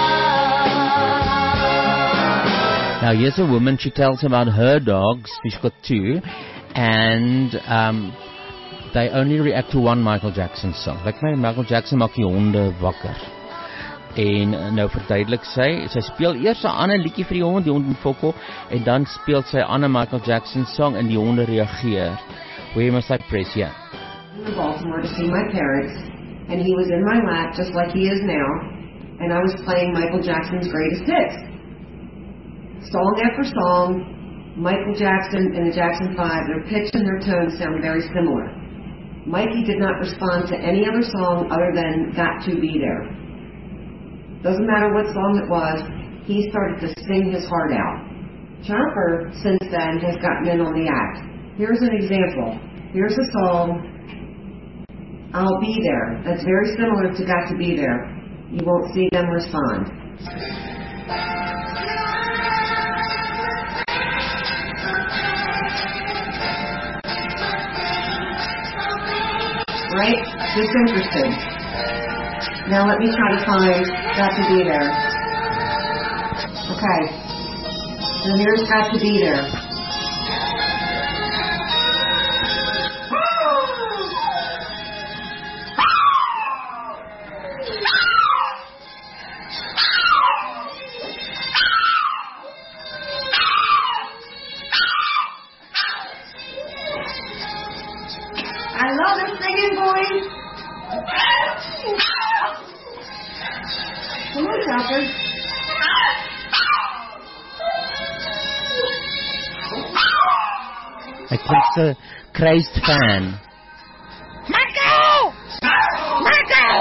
love? Now here's a woman, she tells about her dogs, she's got two, and um, they only react to one Michael Jackson song. Like my Michael Jackson maak die honde wakker. En uh, nou verduidelik sy, sy speel eers 'n ander liedjie vir die hond, die hond moet fokol, en dan speel sy 'n ander Michael Jackson song en die honde reageer. Where must I press? Yeah. In Baltimore to see my parents, and he was in my lap just like he is now, and I was playing Michael Jackson's greatest hits. Song after song, Michael Jackson and the Jackson five, their pitch and their tone sound very similar. Mikey did not respond to any other song other than Got to Be There. Doesn't matter what song it was, he started to sing his heart out. Chopper, since then, has gotten in on the act. Here's an example. Here's a song, I'll Be There, that's very similar to Got to Be There. You won't see them respond. Right? Disinterested. Now let me try to find Got to Be There. Okay. So here's Got to Be There. I love the singing, boys. Come on, Chopper. Hy klink 'n crazed fan. Michael! Michael!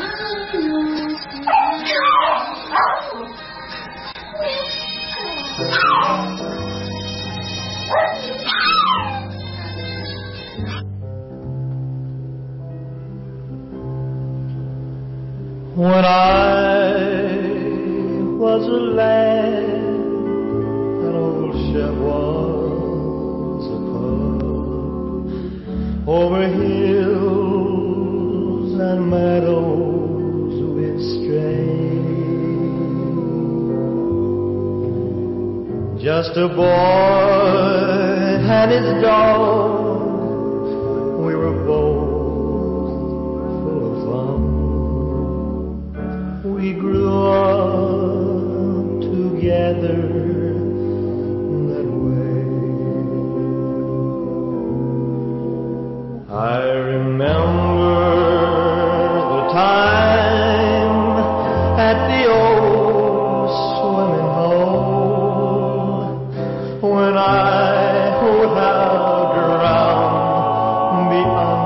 When I was a lad, an old chef was a pub. Over hills and meadows we strayed. Just a boy and his dog, we were both full of fun. We grew up together that way. I remember the time at the old swimming hole when I would have drowned beyond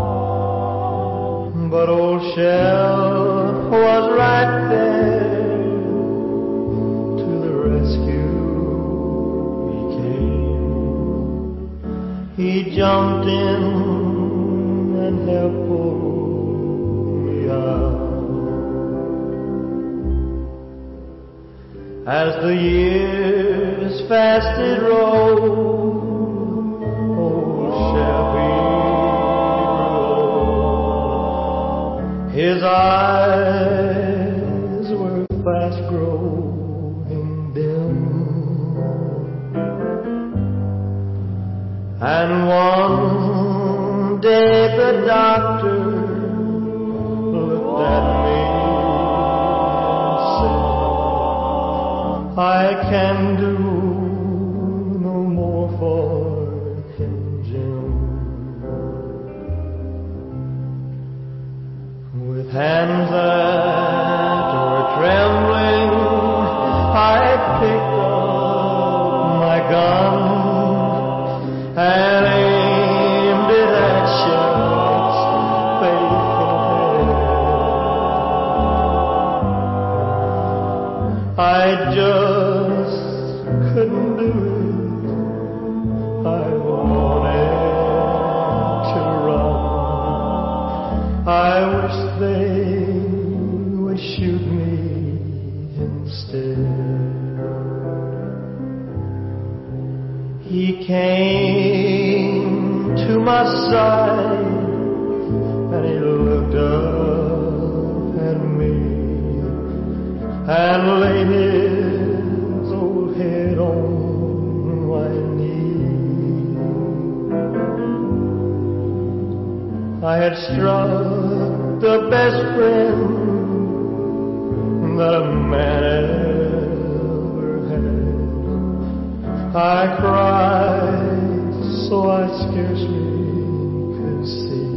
doubt. But old Shell was right there as the years fast did roll. Old Shelby grew old. His eyes were fast growing dim, and one day the doctor looked at me and said, I can do no more for him, Jim. With hands that were trembling, I picked up my gun and aimed it at Shepard's faithful head. I just couldn't do it. I wanted to run. I wish they would shoot me instead. He came to my side and he looked up at me and laid his old head on my knee. I had struck the best friend that a man ever had. I cried so I scarcely could see.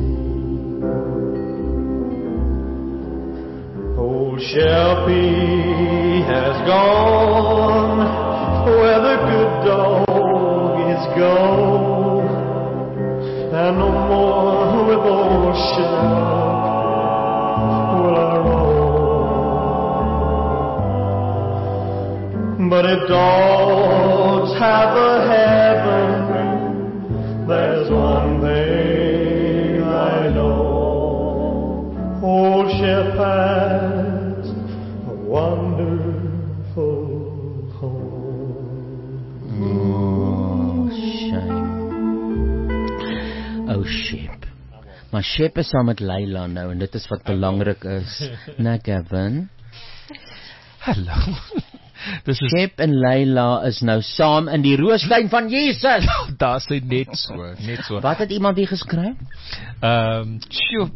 Old Shelby has gone where the good dogs go, and no more with old Shelby will I roam. But if dogs have a heaven, there's one thing I know. Old Shep has a wonderful home. Oh, shame. Oh, Shep. Maar Shep is saam met Leila nou, en dit is wat belangrik is. Nee, Gavin? Hallo. Dis is Shep en Leila is nou saam in die roostuin van Jesus. Daar sê net so, net so. Wat het iemand hier geskryf? Ehm, um, sjoe.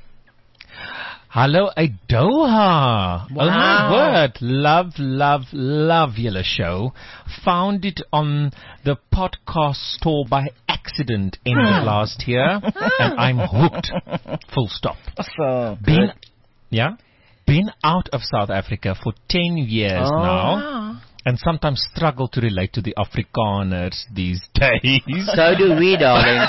Hallo uit Doha. Wow. Oh my word. Love, love, love julle show. Found it on the podcast store by accident in the last year, and I'm hooked. Full stop. So Been, yeah? Been out of South Africa for ten years oh. now, and sometimes struggle to relate to the Afrikaners these days. So do we, darling.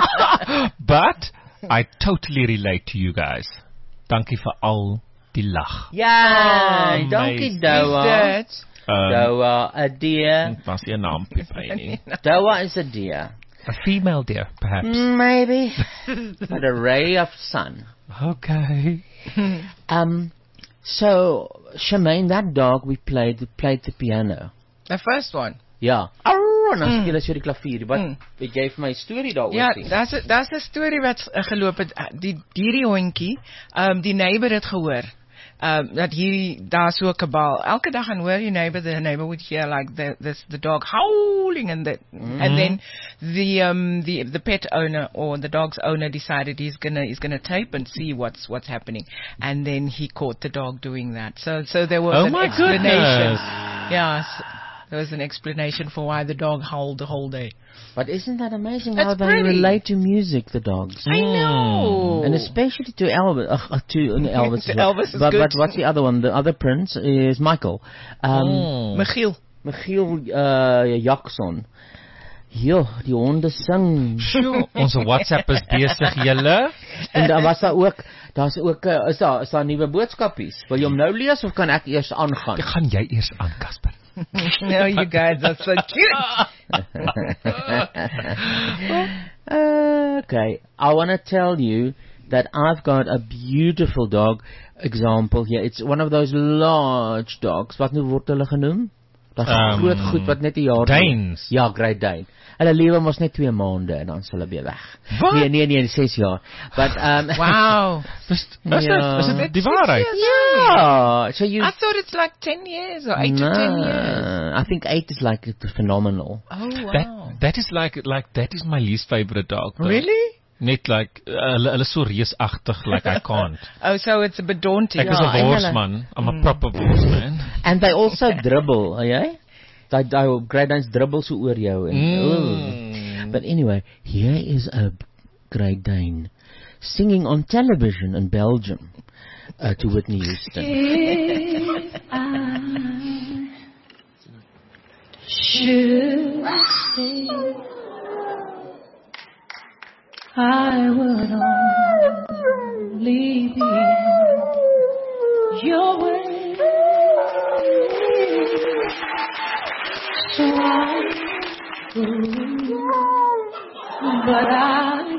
But I totally relate to you guys. Dankie vir al die lag. Ja, oh, dankie Doha. Um, Doha, a deer. Was je naam, Pipini? Doha is a deer. A female deer, perhaps. Maybe. But a ray of sun. Okay. um. So, Shemaine, that dog we played, we played the piano. The first one? Ja. Arr, en dan speel hy so die klavier. Wat, Mm. weet jy vir my storie daaroor Ja, sê? daar's 'n daar's 'n storie wat uh, geloop het. Uh, die dierie hondjie, um, die neighbor het gehoor. Um, dat hierdie daar so 'n kabaal. Elke dag gaan hoor die neighbor, the neighbor would hear like the this the dog howling, and the Mm-hmm. and then the um the the pet owner or the dog's owner decided he's gonna he's gonna tape and see what's what's happening, and then he caught the dog doing that. So so there was Oh an my explanation. goodness. Yes, there was an explanation for why the dog howled the whole day. But isn't that amazing That's how they pretty. relate to music, the dogs? I know. And especially to Elvis. Uh, to uh, Elvis. To as well. Elvis is but, good. but what's the other one? The other prince is Michael. Um, Oh. Michiel. Michiel uh, Jackson. Jo, die honde sing. Sjoe, onze WhatsApp is bezig, julle. En dan was daar ook, daar's ook, uh, is daar, is daar nuwe boodskapies? Wil jy hom nou lees of kan ek eers aangaan? Gaan jy eers aan, Casper? No, you guys are so cute. Okay, I want to tell you that I've got a beautiful dog example here. It's one of those large dogs. Wat nou word hulle genoem? Daar's Um, groot goed wat net 'n jaar Danes. Ja, Great Dane. Hulle lewe mos net twee maande en dan sal hulle weer weg. Wat? Nee, nee, nee, ses jaar. But um Wow. Is, is, Ja. dit, is dit die waarheid? Yeah. So you I thought it's like ten years or eight to ten years. No, I think eight is like it's phenomenal. Oh, wow. That, that is like, like, that is my least favorite dog. though. Really? Net like, uh, hulle, hulle is so reusagtig, like I can't. Oh, so it's a bit daunting. Ek is Ja, 'n en hulle- worsman. I'm a proper worsman. And they also dribble, jy? Daai daai Great Danes dribble so oor jou en Mm. But anyway, here is a Great Dane singing on television in Belgium uh, to Whitney Houston. If I should stay, I would only be your way. So I go, but I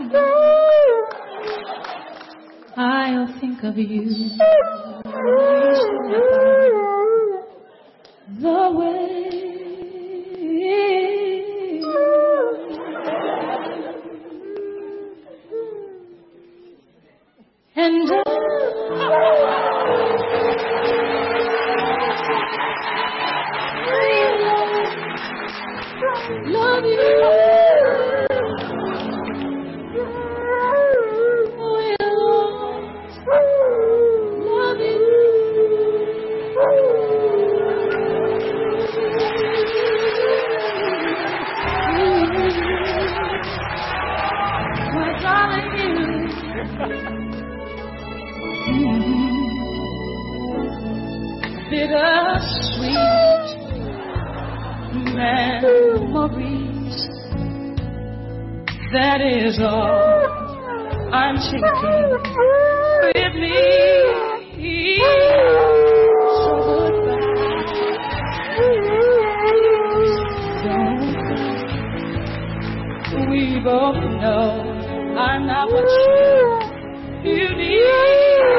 I'll think of you the way. And I love you. Love you. My darling, bittersweet memories. That is all I'm taking with me. So goodbye. Don't. We both know I'm not what you, you need.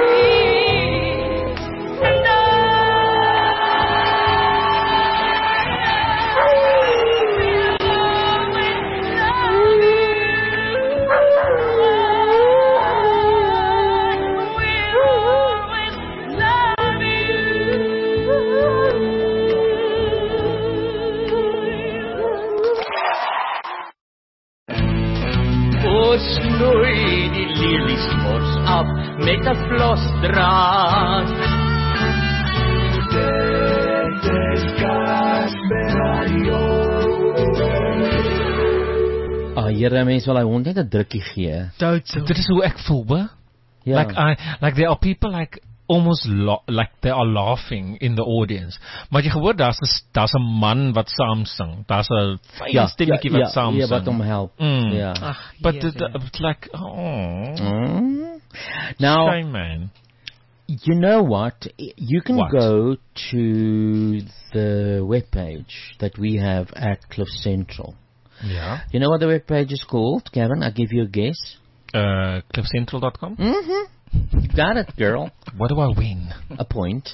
Snoei die lelies mos af met 'n vlosdraad. Dit is Kasberadio. Ah, here mense wil hy hond net 'n drukkie gee. Dit is hoe ek voel, hè? Ja. Like I, like there are people like almost la- like they are laughing in the audience. Maar jy gehoor daar's 'n daar's 'n man wat saam sing. Daar's 'n fyn Ja, stemmetjie ja, wat saam ja, sing. wat hom help. Mm. Ja. Ach, But yes, it, yeah. it's like, oh, Mm. Now, shame, man. you know what? You can What? go to the webpage that we have at Cliff Central. Yeah. You know what the webpage is called, Kevin? I'll give you a guess. Uh, cliff central dot com. Mm-hmm. You got it, girl. What do I win? A point.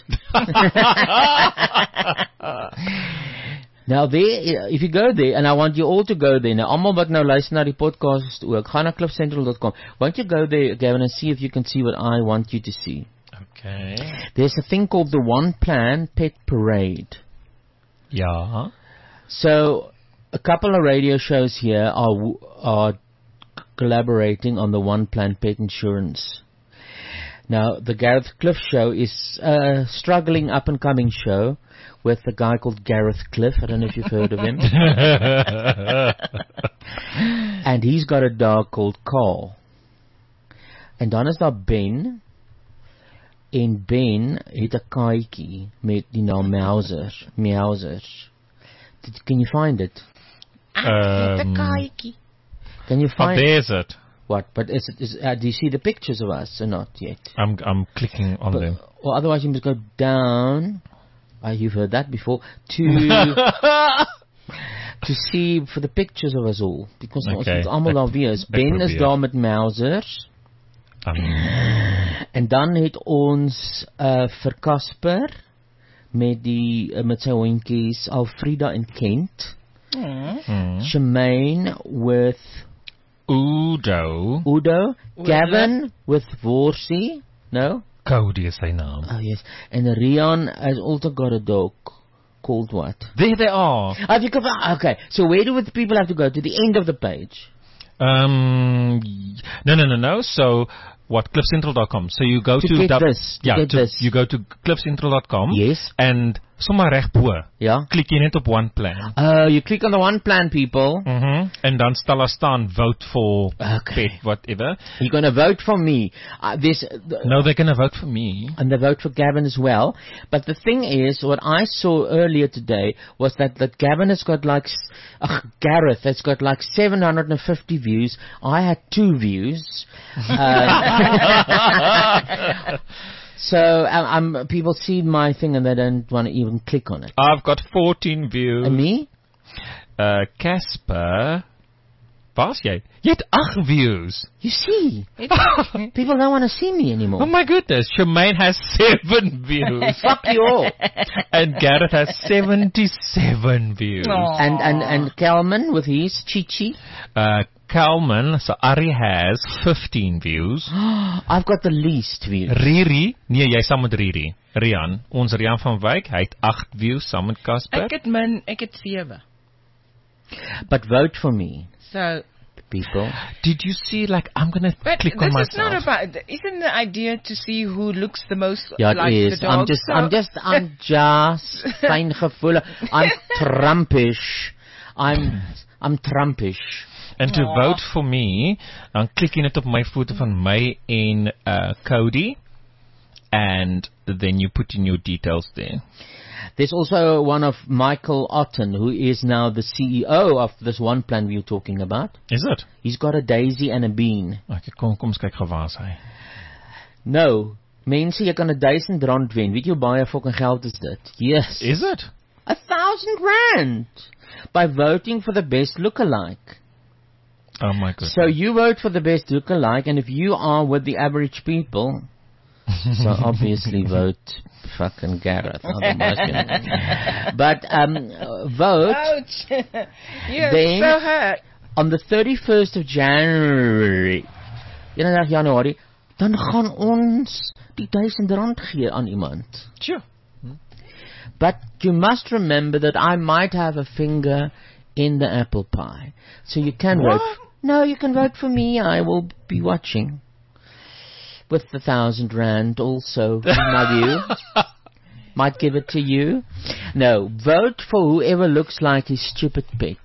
Now there, if you go there, and I want you all to go there. Now, almal wat nou luister na die podcast ook, gaan na cliff central dot com. Won't you go there, Gavin, and see if you can see what I want you to see? Okay. There's a thing called the One Plan Pet Parade. Yeah. So, a couple of radio shows here are are collaborating on the One Plan Pet Insurance. Now, the Gareth Cliff Show is a struggling up-and-coming show with a guy called Gareth Cliff. I don't know if you've heard of him. And he's got a dog called Carl. En dan is daar Ben. En Ben het 'n katjie met die naam Mauser. Mauser. Can you find it? Um, Can you oh, find there's it. what? But is it? Is uh, do you see the pictures of us or not yet? I'm I'm clicking on But, them. or otherwise, you must go down. Uh, you've heard that before. To to see for the pictures of us all, because Okay. ons almal daar weer is. Ek Ben is probeer. daar met Mausers. Um, En dan het ons uh, vir Casper met die uh, met sy hondjies Alfreda en Kent. Mm. Shemaine with Udo. Udo. Gavin with Worsie. No? Cody is sy naam. Oh yes. And Rian has also got a dog called what? There they are. Have you come, okay. So where do the people have to go? To the end of the page? Um, no, no, no, no. So, what? cliff central dot com. So you go to, to... get dub- this. To yeah, get to, this. you go to cliff central dot com. Yes. And sommer reg bo. Ja. Klik jy net op one plan. Uh, you click on the one plan, people. Mm-hmm. En dan stel daar staan, vote for okay. pet, whatever. You're going to vote for me. Uh, this, uh, no, they're going to vote for me. And they vote for Gavin as well. But the thing is, what I saw earlier today was that, that Gavin has got like, uh, Gareth has got like seven hundred fifty views. I had two views. Uh, So um, um, people see my thing and they don't want to even click on it. I've got fourteen views. And me? Uh, Casper. Waar's jy? Jy het eight views. You see? People don't want to see me anymore. Oh my goodness. Shemaine has seven views. Fuck you all. And Gareth has seventy-seven views. Aww. And and and Kalman with his Chichi. Uh, Kalman, so Ari has fifteen views. I've got the least views. Riri, nee, jy saam met Riri. Rian, ons Rian van Wyk, hy het eight views saam met Casper. Ek het min, ek het seven. But vote for me. So, people. Did you see, like, I'm going to click on myself. This is not about, isn't the idea to see who looks the most yeah, like it is. the dog? I'm just, so I'm just, I'm just fyngevoelig. I'm Trumpish. I'm, I'm Trumpish. And to Aww. Vote for me, dan klik jy net op my foto van my en uh, Cody, and then you put in your details there. There's also one of Michael Otten, who is now the C E O of this one plan we were talking about. Is it? He's got a daisy and a bean. Okay, kom, kom eens kyk gou waar is hy. No, mense, jy kan a duisend rand wen. Weet jy hoe baie fucking geld is dit? Yes. Is it? A thousand rand. By voting for the best lookalike. Oh my goodness. So you vote for the best lookalike, and if you are with the average people, so obviously vote fucking Gareth. But um, vote. Ouch. You're then, so hurt. On the thirty-first of January, eenendertig Januarie, dan gaan ons die duisend rand gee aan iemand. Sure. But you must remember that I might have a finger in the apple pie. So you can what? vote. No, you can vote for me. I will be watching. With the thousand rand also, in my view. Might give it to you. No, vote for whoever looks like his stupid pet.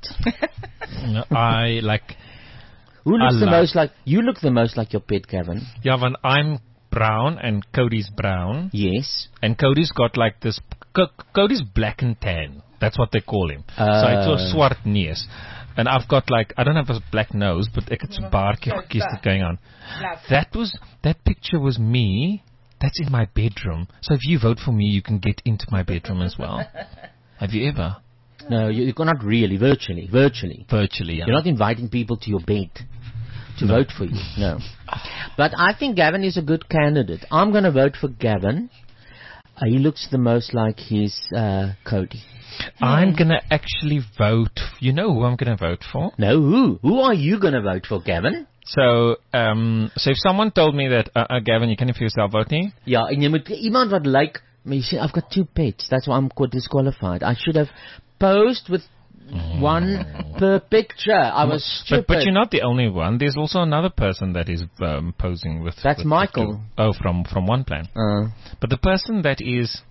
No, I like... Who looks I the like, most like... You look the most like your pet, Gavin. Yeah, when I'm brown and Cody's brown. Yes. And Cody's got like this... Co- Cody's black and tan. That's what they call him. Uh, so it's a swart neus. And I've got like, I don't have a black nose, but ek het so baartjie gekies dit going on. That was, that picture was me. That's in my bedroom. So if you vote for me, you can get into my bedroom as well. Have you ever? No, you, you're not really. Virtually. Virtually. Virtually, yeah. You're not inviting people to your bed to no. vote for you. No. But I think Gavin is a good candidate. I'm going to vote for Gavin. Uh, he looks the most like his uh, Cody. I'm going to actually vote. You know who I'm going to vote for? No, who? Who are you going to vote for, Gavin? So, um, so if someone told me that, uh, uh, Gavin, you can't for yourself vote nie? Ja, en jy moet iemand wat like, you see, I've got two pets. That's why I'm disqualified. I should have posed with mm. one per picture. I was stupid. But, but you're not the only one. There's also another person that is um, posing with. That's with Michael. Oh, from from One Plan. Uh. But the person that is.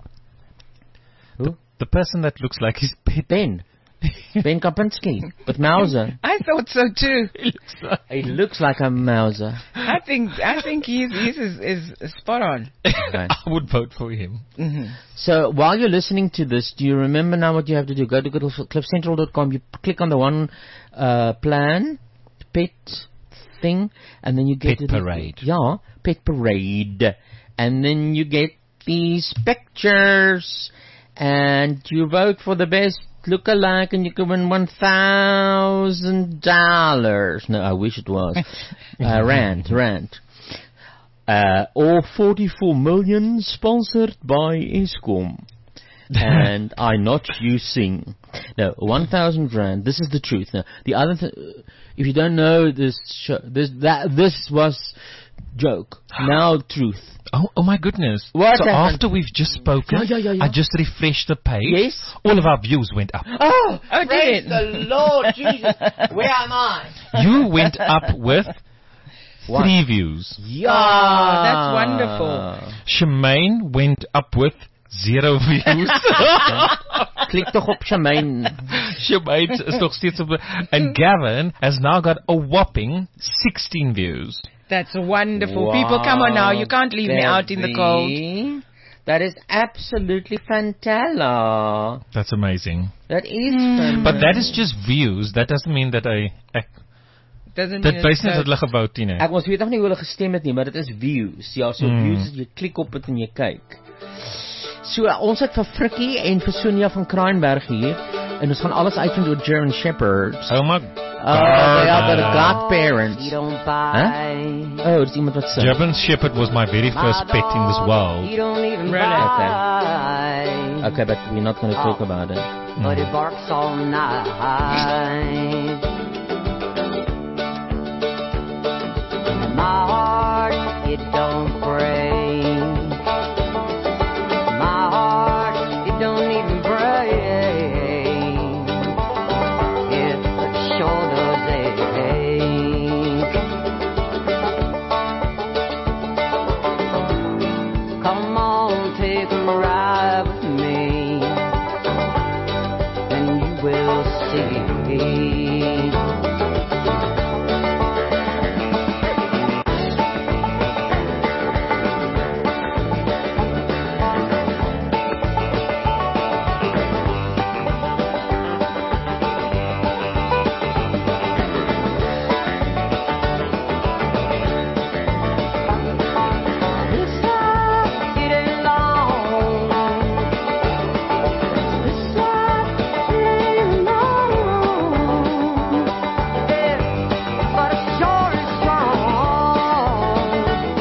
Who? The, the person that looks like his pet. Ben. Ben Kapinski with Mauser. I thought so too. He looks like, he looks like a Mauser. I think I think he's he's is, is spot on. Okay. I would vote for him. Mm-hmm. So while you're listening to this, do you remember now what you have to do? Go to cliff central dot com. You click on the one uh, plan, pet thing, and then you get pet to parade. The, yeah, pet parade, and then you get these pictures, and you vote for the best look-alike, and you can win one thousand dollars. No, I wish it was. uh, rand, rand. Uh, or forty-four million sponsored by Eskom. and I not you sing. No, one thousand rand. This is the truth. Now, the other th- if you don't know this show, this that this was joke. Now truth. Oh, oh my goodness. What so happened? after we've just spoken, Yeah, yeah, yeah, yeah. I just refreshed the page. Yes. All of our views went up. Oh, Oh, praise did it? the Lord Jesus. Where am I? You went up with What? three views. Yeah. Oh, that's wonderful. Shemaine went up with zero views. Klik toch op Shemaine. Shemaine is nog steeds op. And Gavin has now got a whopping sixteen views. That's wonderful. People, come on now. You can't leave me out in the cold. Gabby, that is absolutely fantastic. That's amazing. That is fantastic. But that is just views. That doesn't mean that I... ek, Doesn't dit mean wys it's net so- dat hulle gebou het nie. Ek ons weet nog nie hoe hulle gestem het nie, maar dit is views. Ja, so Mm. views, jy klik op dit en jy kyk. So ons het vir Frikkie en vir Sonja van Kraaienberg hier en ons gaan alles uitvind oor German Shepherds. Oh my Oh, they are the godparents. You don't Huh? buy. Oh, dis iemand wat sê. German Shepherd was my very first pet in this world. You don't even Really? buy. Okay, but we're not going to talk about it. But it barks all night. My heart, it don't break. My heart, it don't even break. It sure does ache. Come on, take a ride with me, and you will see. This life, it ain't long. This life, it ain't long. Yeah, but it sure is strong.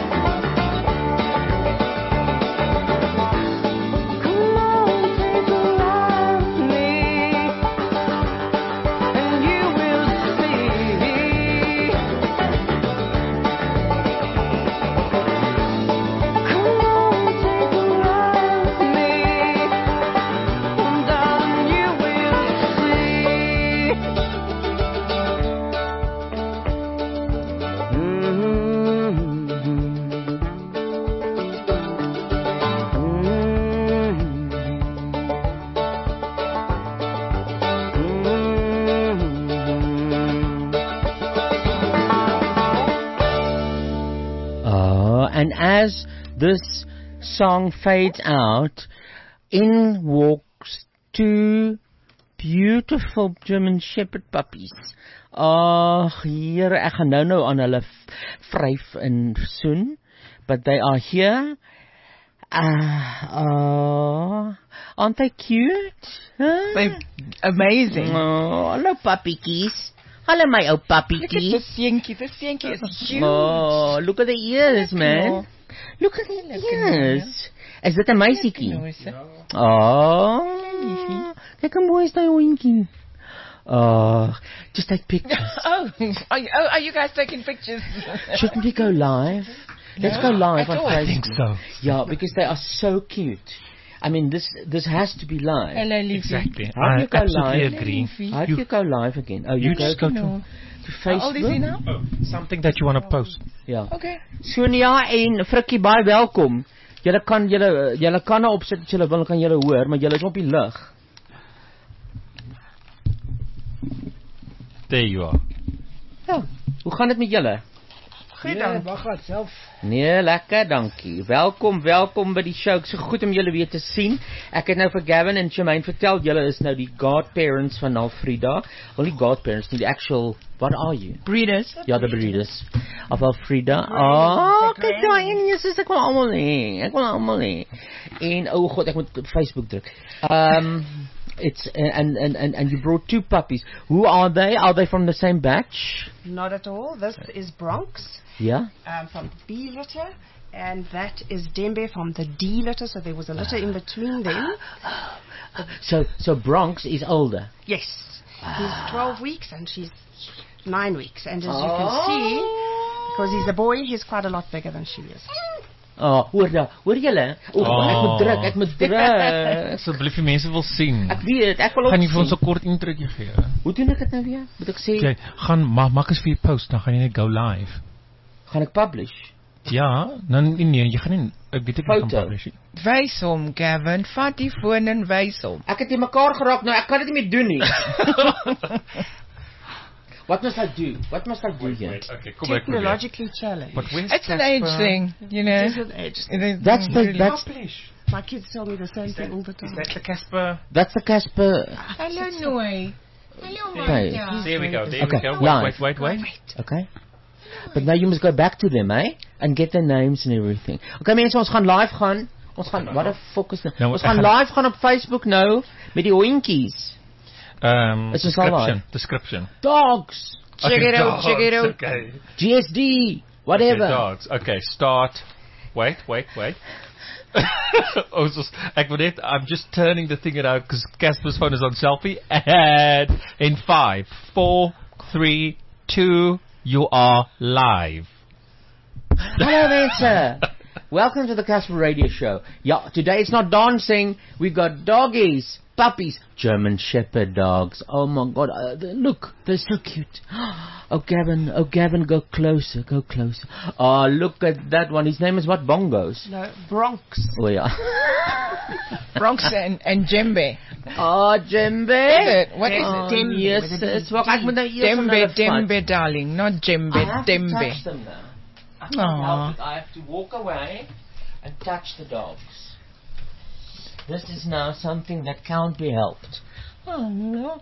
Come on, take a ride with me, and you will see. Come on, take a ride with me, and darling, you will see. Oh, and as this song fades out, in walks two beautiful German Shepherd puppies. Ag, Here, ek gaan nou nou aan hulle f- vryf en soen, but they are here. Ah, oh, aren't they cute? Huh? They're amazing. Oh, hallo pappiekies. Hallo my ou Look at pappiekie. the seentjie. The seentjie is huge. Oh, look at the ears, man. Look at the ears. Is dit 'n meisiekie? Oh, kyk hoe mooi is daai hondjie. Oh, just take pictures. Oh, are you, oh, are you guys taking pictures? Shouldn't we go live? Let's go live on At all. Facebook. I think so. Yeah, because they are so cute. I mean, this this has to be live. Hello, Liefie. Exactly. How do I you go absolutely live? agree. How do you go live again? Oh, you, You go, just go to, to to How old is he Facebook. now? something that you want to post. Ja. Okay. Sonia en Frikkie, baie welkom. Julle kan julle julle kanne opsit as julle wil, kan julle hoor, maar julle is op die lug. There you are. Ja. Hoe gaan dit met julle? Goed dan. Wag wat self. Nee, lekker, dankie. Welkom, welkom by die show. Ek is so goed om julle weer te sien. Ek het nou vir Gavin en Shemaine vertel, julle is nou die godparents van Alfreda. Wel nie godparents nie, die actual, what are you? Breeders. Ja, the breeders of Alfreda. Oh, kyk daai een, Jesus, ek wil almal hê. Ek wil almal hê. En oh god, ek moet op Facebook druk. Um it's and and and and you brought two puppies. Who are they? Are they from the same batch? Not at all. This is Bronx Yeah. um, from B litter, And that is Dembe from the D litter, so there was a litter in between them. So, so Bronx is older. Yes. He's twelve weeks and she's nine weeks. And as you Oh. can see, because he's a boy, he's quite a lot bigger than she is. Oh, hoor daar, hoor julle? O, Oh. ek moet druk, ek moet druk. Asseblief die mense wil sien. Ek weet, ek wil ook Gaan jy vir ons sien. 'n kort introkkie gee? Hoe doen ek dit nou weer? Moet ek sê, Jy gaan ma maak as vir jou post, dan gaan jy net go live. gaan ek publish? Ja, dan nee, nee, jy gaan nie ek weet ek nie gaan Foto. publish nie. Wys hom, Gavin. Vat die foon en wys hom. Ek het in mekaar geraak nou, ek kan dit nie meer doen nie. What must I do? What must I do here? Okay, kom ek probeer. Technologically challenged. But where's It's an Casper? age thing, you know. It's an age thing. It is That's the, really- that's, Publish. My kids tell me the same thing all the Is time. that the Casper? that's the Casper. Hello, Noe. Hello, Okay. Martha. There we go. There Okay, we go. live. Wait, wait, wait, wait. Okay. But now you must go back to them, eh? And get their names and everything. Okay, mense, ons gaan live gaan. Ons gaan, what the fuck is dit? Nou, Ons ek gaan gaan- live gaan op Facebook nou met die hondjies. Um, Is ons al description. live? Description. Dogs. Check Okay, it out, dogs, check it out. Okay. G S D. Whatever. Okay, dogs. Okay, start. Wait, wait, wait. oh, so, ek wil net, I'm just turning the thing around because Casper's phone is on selfie. And in five, four, three, two, you are live. Hello, mense. Welcome to the Casper Radio Show. Yeah, today it's not dancing. We got doggies, puppies, German Shepherd dogs. Oh my God! Uh, they- look, they're so cute. Oh, Gavin, oh Gavin, go closer, go closer. Oh, look at that one. His name is what? Bongos. No, Bronx. Oh yeah. Bronx and, and Djembe. Oh, Djembe. Is it? What is Oh, it? Dembe yes, with a D. it's what I moet nou eers Dembe, another fight. Dembe, darling. Not Djembe, I have to Dembe. touch them now. I can't Aw. help it. I have to walk away and touch the dogs. This is now something that can't be helped. Oh no.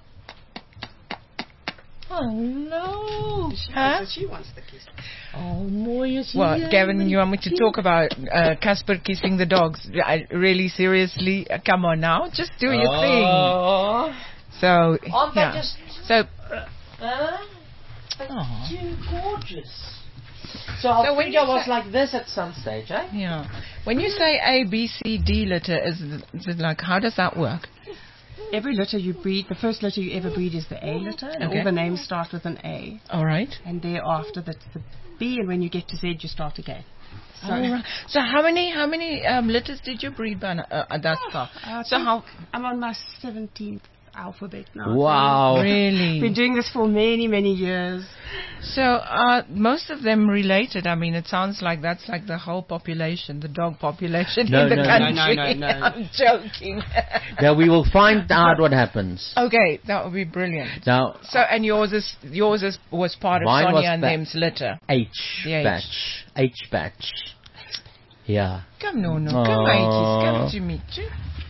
Oh no. Huh? She wants the kiss. Oh, mooi is Well, hier. Gavin, you want me to talk about uh, Casper kissing the dogs? I, really, seriously? Uh, come on now. Just do your thing. Oh. So, Aren't they yeah. just... So, Huh? They're Aw. too gorgeous. So, I So when think you I was say- like this at some stage, eh? yeah. When you say A, B, C, D litter, is it, is it like, how does that work? Every litter you breed, the first litter you ever breed is the A litter, and Okay. all the names start with an A. All right. And thereafter that's the B, and when you get to Z, you start again. So, All right. So how many how many um, litters did you breed by uh, uh, thus far? uh, So how I'm on my seventeenth alphabet now. Wow. really? Been doing this for many, many years. So are most of them related? I mean, it sounds like that's like the whole population, the dog population No, in the no, no, country. no, no, no. I'm joking. Now we will find out what happens. Okay, that would be brilliant. Now, So and yours is yours is was part of Mine was Sonia and ba- them's litter. H The H. batch. H batch. Yeah. Come no no, come Aitjies, come to meet you.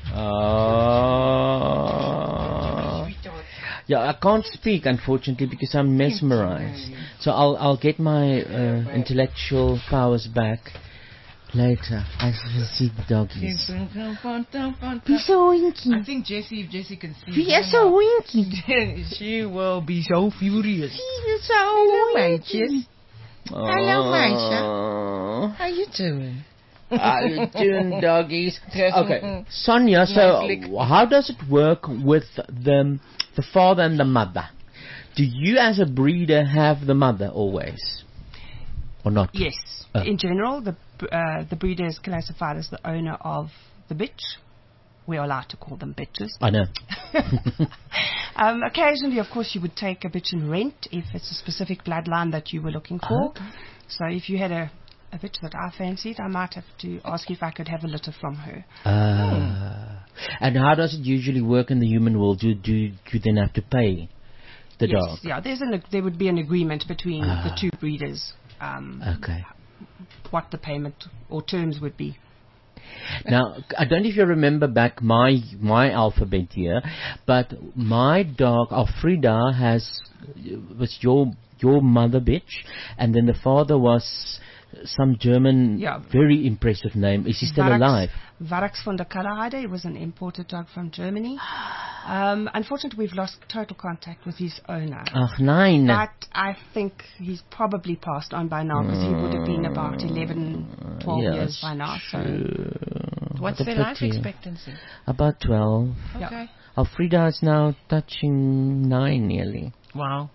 Uh, yeah, I can't speak unfortunately because I'm mesmerized. So I'll I'll get my uh, intellectual powers back later. I shall see the doggies. He's so winky. I think Jessie, if Jessie can see, He is so winky. she will be so furious. He's so Hello, winky. Maitjes. Hello, Maisha. How you doing? How you doing, doggies? Okay, Sonia. So, Nice lick. how does it work with the the father and the mother? Do you, as a breeder, have the mother always, or not? Yes. Uh. In general, the uh, the breeder is classified as the owner of the bitch. We are allowed to call them bitches. I know. Um, occasionally, of course, you would take a bitch in rent if it's a specific bloodline that you were looking for. Okay. So if you had a, a bitch that I fancied, I might have to ask if I could have a litter from her. Uh, And how does it usually work in the human world? Do do you then have to pay the yes, dog? yeah. There's an ag- there would be an agreement between Ah. the two breeders. Um, Okay. what the payment or terms would be. Now, I don't know if you remember back my my alphabet here, but my dog Alfreda has was your your mother bitch, and then the father was some German, Yeah. very impressive name. Is he still Varax- alive? Varax von der Kalahide was an imported dog from Germany. Um, unfortunately, we've lost total contact with his owner. Ach, nein. But I think he's probably passed on by now because he would have been about eleven, twelve Yes, years by now. So What's What a their life pity. expectancy? About twelve. Okay. Alfreda is now touching nine nearly. Wow.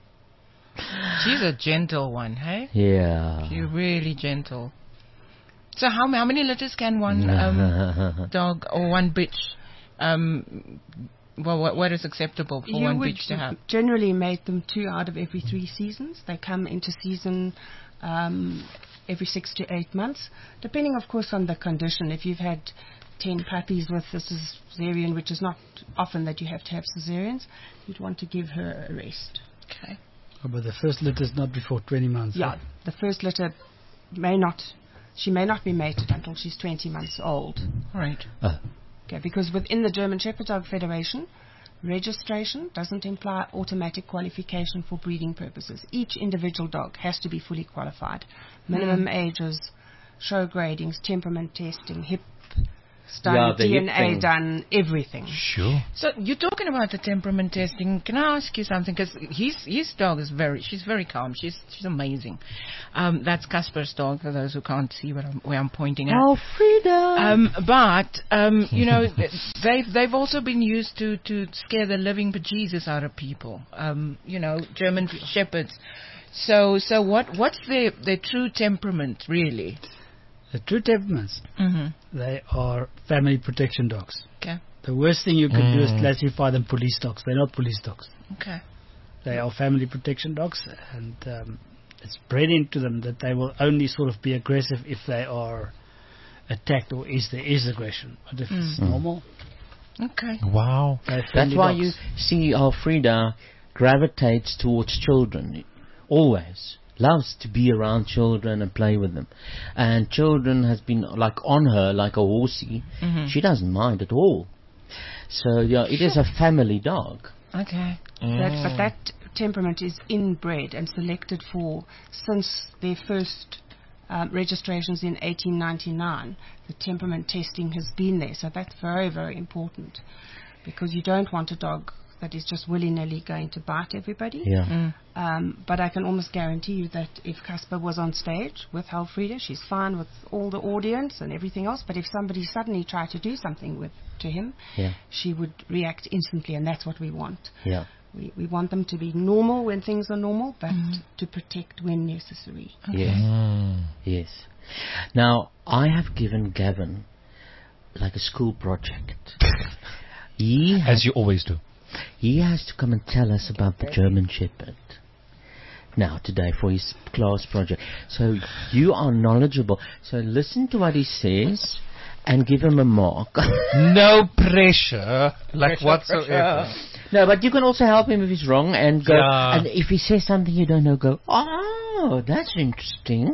She's a gentle one, hey? Yeah. She's really gentle. So how how many litters can one um, dog or one bitch? Um, well, what, what is acceptable for you one would bitch to have? generally mate them two out of every three seasons. They come into season um, every six to eight months, depending, of course, on the condition. If you've had ten puppies with a cesarean, which is not often that you have to have cesareans, you'd want to give her a rest. Okay. Oh, but the first litter is not before twenty months. Yeah, eh? the first litter may not, she may not be mated until she's twenty months old. Right. Uh, Okay, because within the German Shepherd Dog Federation, registration doesn't imply automatic qualification for breeding purposes. Each individual dog has to be fully qualified. Minimum Mm. ages, show gradings, temperament testing, hip Yeah, done, the D hip N A thing. done, everything. Sure. So you're talking about the temperament testing. Can I ask you something? Because his his dog is very, she's very calm. She's she's amazing. Um, that's Casper's dog. For those who can't see what I'm, where I'm pointing at. Alfreda. Um, but um, you know, they've they've also been used to to scare the living bejesus out of people. Um, you know, German shepherds. So so what what's their their true temperament really? The true temperaments, Mm-hmm. they are family protection dogs. Okay. The worst thing you can do is Mm. classify them police dogs. They're not police dogs. Okay. They are family protection dogs, and um, it's bred into them that they will only sort of be aggressive if they are attacked or is there is aggression. But if it's Mm. normal, Okay. Wow. they're That's friendly why dogs. you see Alfreda gravitates towards children. Always. Loves to be around children and play with them. And children has been like on her like a horsey. Mhm. She doesn't mind at all. So yeah, it is a family dog. Okay. That, but that temperament is inbred and selected for since their first um, registrations in eighteen ninety-nine. The temperament testing has been there, so that's very, very important because you don't want a dog that is just willy-nilly going to bite everybody. Yeah. Mm. Um, but I can almost guarantee you that if Casper was on stage with Alfreda, she's fine with all the audience and everything else. But if somebody suddenly tried to do something with to him, Yeah. she would react instantly, and that's what we want. Yeah. We, we want them to be normal when things are normal, but to protect when necessary. Yes. Mm. Yes. Now, I have given Gavin like a school project. He has, As you always do. he has to come and tell us about the German Shepherd. Now, today, for his class project. So, you are knowledgeable. So, listen to what he says and give him a mark. No pressure, like whatsoever. No, but you can also help him if he's wrong and go. Yeah. And if he says something you don't know, go, oh, that's interesting.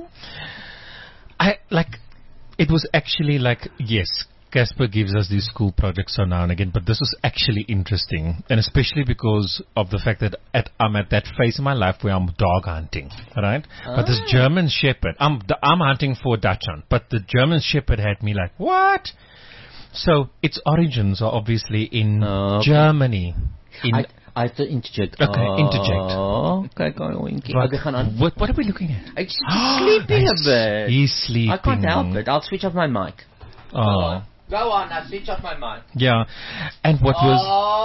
I like. It was actually like yes. Casper gives us these school projects so now and again, but this was actually interesting, and especially because of the fact that at, I'm at that phase in my life where I'm dog hunting, right? But this German Shepherd, I'm d- I'm hunting for a Dachshund, but the German Shepherd had me like, what? So its origins are obviously in Okay. Germany. In I, I have to interject. Okay, oh, interject. Okay, go on, Winky. What- Okay, gaan aan. what, what are we looking at? It's just sleeping a bit. He's sleeping. I can't help it. I'll switch off my mic. Oh. Go on, I'll switch off my mic. Yeah. And what was...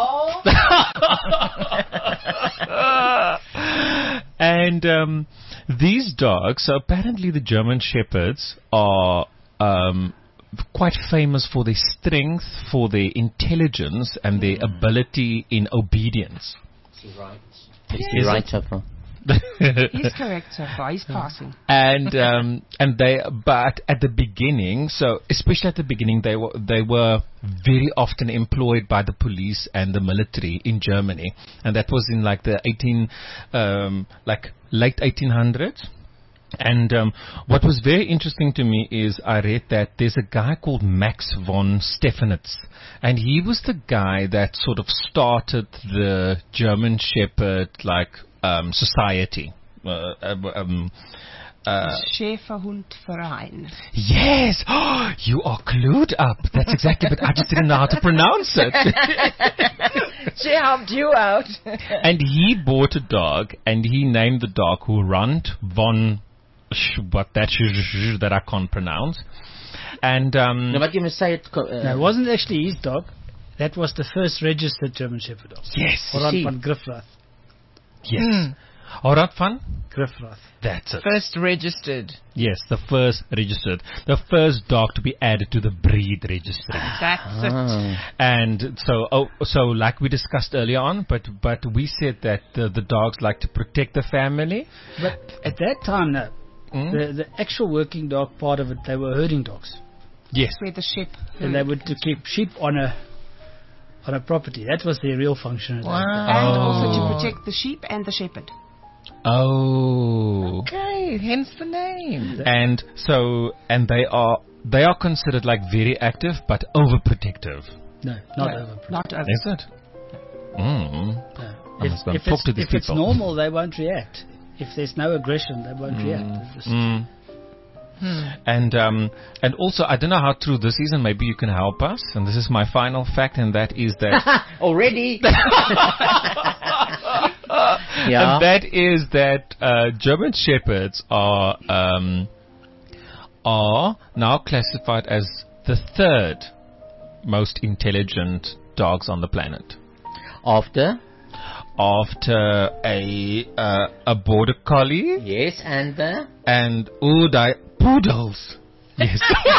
Oh. And um, these dogs, so apparently the German Shepherds are um, quite famous for their strength, for their intelligence, and their ability in obedience. Is he right? Is Is he it? right so far? He's correct so far. He's passing. and um, and they, but at the beginning, so especially at the beginning, they were they were very often employed by the police and the military in Germany, and that was in like the eighteen, um, like late eighteen hundreds. And um, what was very interesting to me is I read that there's a guy called Max von Stephanitz, and he was the guy that sort of started the German Shepherd like um, society. Uh, um, Uh, Schäferhundverein. yes! You are clued up. That's exactly, but I just didn't know how to pronounce it. She helped you out. And he bought a dog, and he named the dog Hurant von sh- what that sh- sh- that I can't pronounce. And um, No, but you must say it. co- Uh, No, it wasn't actually his dog. That was the first registered German Shepherd dog. yes, Horan see. van Griffrath. yes, Mm. Horat van. Griffrath. That's it. First registered. Yes, the first registered, the first dog to be added to the breed registry. That's it. Ah. And so, oh, so like we discussed earlier on, but but we said that the, the dogs like to protect the family. But at that time, no. Mm? The, the actual working dog part of it, they were herding dogs. Yes. Where the sheep. And they would to keep sheep on a on a property. That was their real function. at that time. And Oh. also to protect the sheep and the shepherd. Oh. Okay, hence the name. And so, and they are they are considered like very active, but overprotective. No, not No, over. Not over. Is it? Mm. No. I If, must go and if, talk it's, to these if it's people. normal, they won't react. If there's no aggression, they won't react. They just- Mm. And um, and also, I don't know how true this is, and maybe you can help us. And this is my final fact, and that is that Already? Yeah. and that is that uh, German Shepherds are um, are now classified as the third most intelligent dogs on the planet, After? after a uh, a border collie Yes, and the? and Uday poodles. Yes.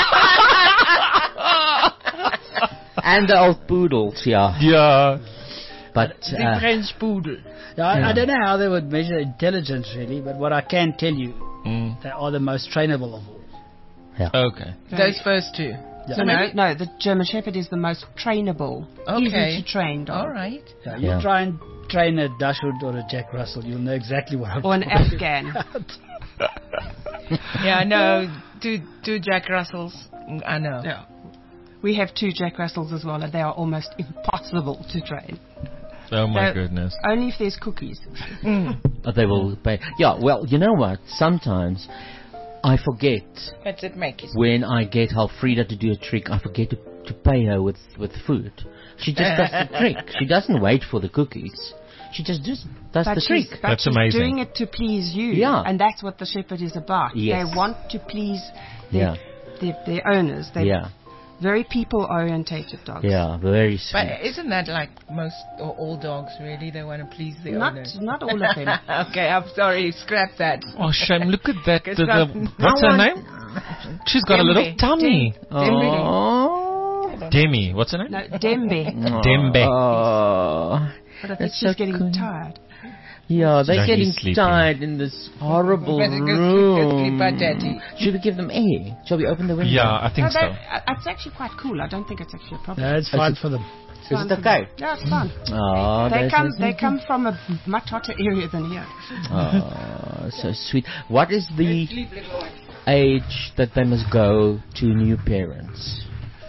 And the old poodles, yeah. Yeah. But, The uh, French poodle. Yeah, I, Yeah. I don't know how they would measure intelligence really, but what I can tell you, Mm. they are the most trainable of all. Okay. Those first two. Yeah. So no, no, the German Shepherd is the most trainable, Okay. easy to train dog. All right. Yeah, you Yeah. try and train a Dashwood or a Jack Russell, you'll know exactly what I'm Or an talking Afghan. about. Yeah, I know. Two, two Jack Russells. Mm, I know. Yeah. We have two Jack Russells as well, and they are almost impossible to train. Oh my They're- goodness. Only if there's cookies. but they will pay. Yeah, well, you know what? Sometimes I forget That's it, make it. when I get Alfreda to do a trick, I forget to, to pay her with, with food. She just does the trick. She doesn't wait for the cookies. She just does, does But the she's, trick. but That's she's amazing. doing it to please you. Yeah. And that's what the shepherd is about. Yes. They want to please their, Yeah. their, their owners. They're Yeah, very people-orientated dogs. yeah, very sweet. But isn't that like most or all dogs really? They want to please their Not, owners. not all of them. Okay, I'm sorry. Scrap that. Oh shame! Look at that. It's The, got- the, what's her name? She's got a little Dembe. tummy. Oh. Demi. What's her name? No, Dembe. Dembe. Oh. But I think That's she's so getting cool. tired. Yeah, they're No, getting he's sleeping. tired in this horrible Better go sleep, go sleep, room. by daddy. Should we give them air? Shall we open the window? Yeah, I think No, so. that- uh, it's actually quite cool. I don't think it's actually a problem. No, it's fine for them. Is Fine it for them. okay? Yeah, it's fun. Oh, They that's come. nice. They come from a much hotter area than here. Oh, so sweet. What is the age that they must go to new parents?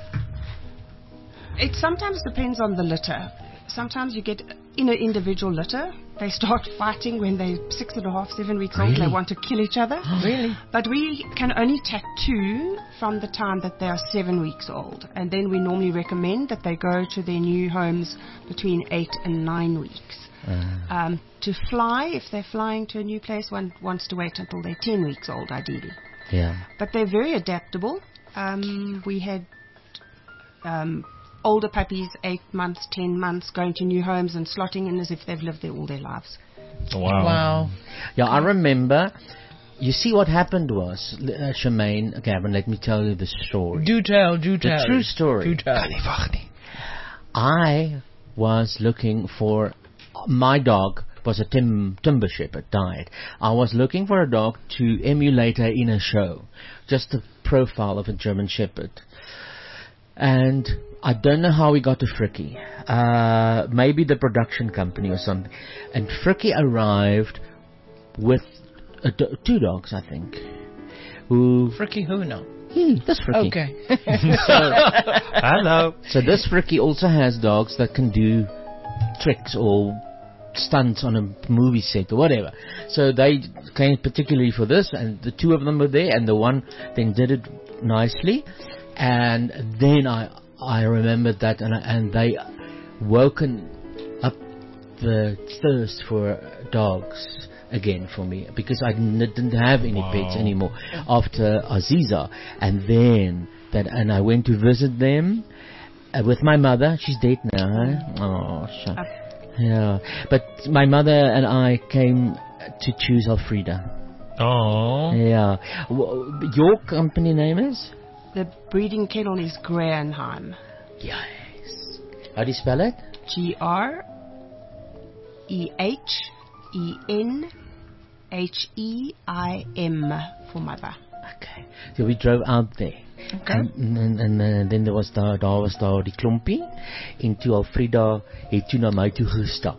It sometimes depends on the litter. Sometimes you get in an individual litter. They start fighting when they're six and a half, seven weeks old. They Really? want to kill each other. Really? But we can only tattoo from the time that they are seven weeks old. And then we normally recommend that they go to their new homes between eight and nine weeks. Uh, Um, to fly, if they're flying to a new place, one wants to wait until they're ten weeks old, ideally. yeah. But they're very adaptable. Um, we had um, older puppies, eight months, ten months, going to new homes and slotting in as if they've lived there all their lives. Wow. Wow. Yeah, I remember. You see, what happened was, uh, Shemaine, Gavin, let me tell you the story. Do tell, do The tell. true story. Do tell. I was looking for my dog was a tim, timber shepherd, died. I was looking for a dog to emulate her in a show, just a profile of a German shepherd. And I don't know how we got to Fricky. Uh, maybe the production company or something. And Fricky arrived with a do- two dogs, I think. Who? Fricky who now? Hmm, that's Fricky. Okay. Hello. So this Fricky also has dogs that can do tricks or stunts on a movie set or whatever. So they came particularly for this, and the two of them were there, and the one then did it nicely. And then I I remembered that, and I, and they woken up the thirst for dogs again for me, because I n- didn't have any Wow. pets anymore after Aziza. And then that, and I went to visit them uh, with my mother. She's dead now. Huh? Oh, shut. Yeah, but my mother and I came to choose Alfreda. Oh. Yeah. W- your company name is? The breeding kennel is Graenheim. Yes. How do you spell it? G R E H E N H E I M for mother. Okay. So we drove out there. Okay. En, en, en, en then there was daar, daar was daar die klompie, en toe Alfreda het toe na my toe gestap.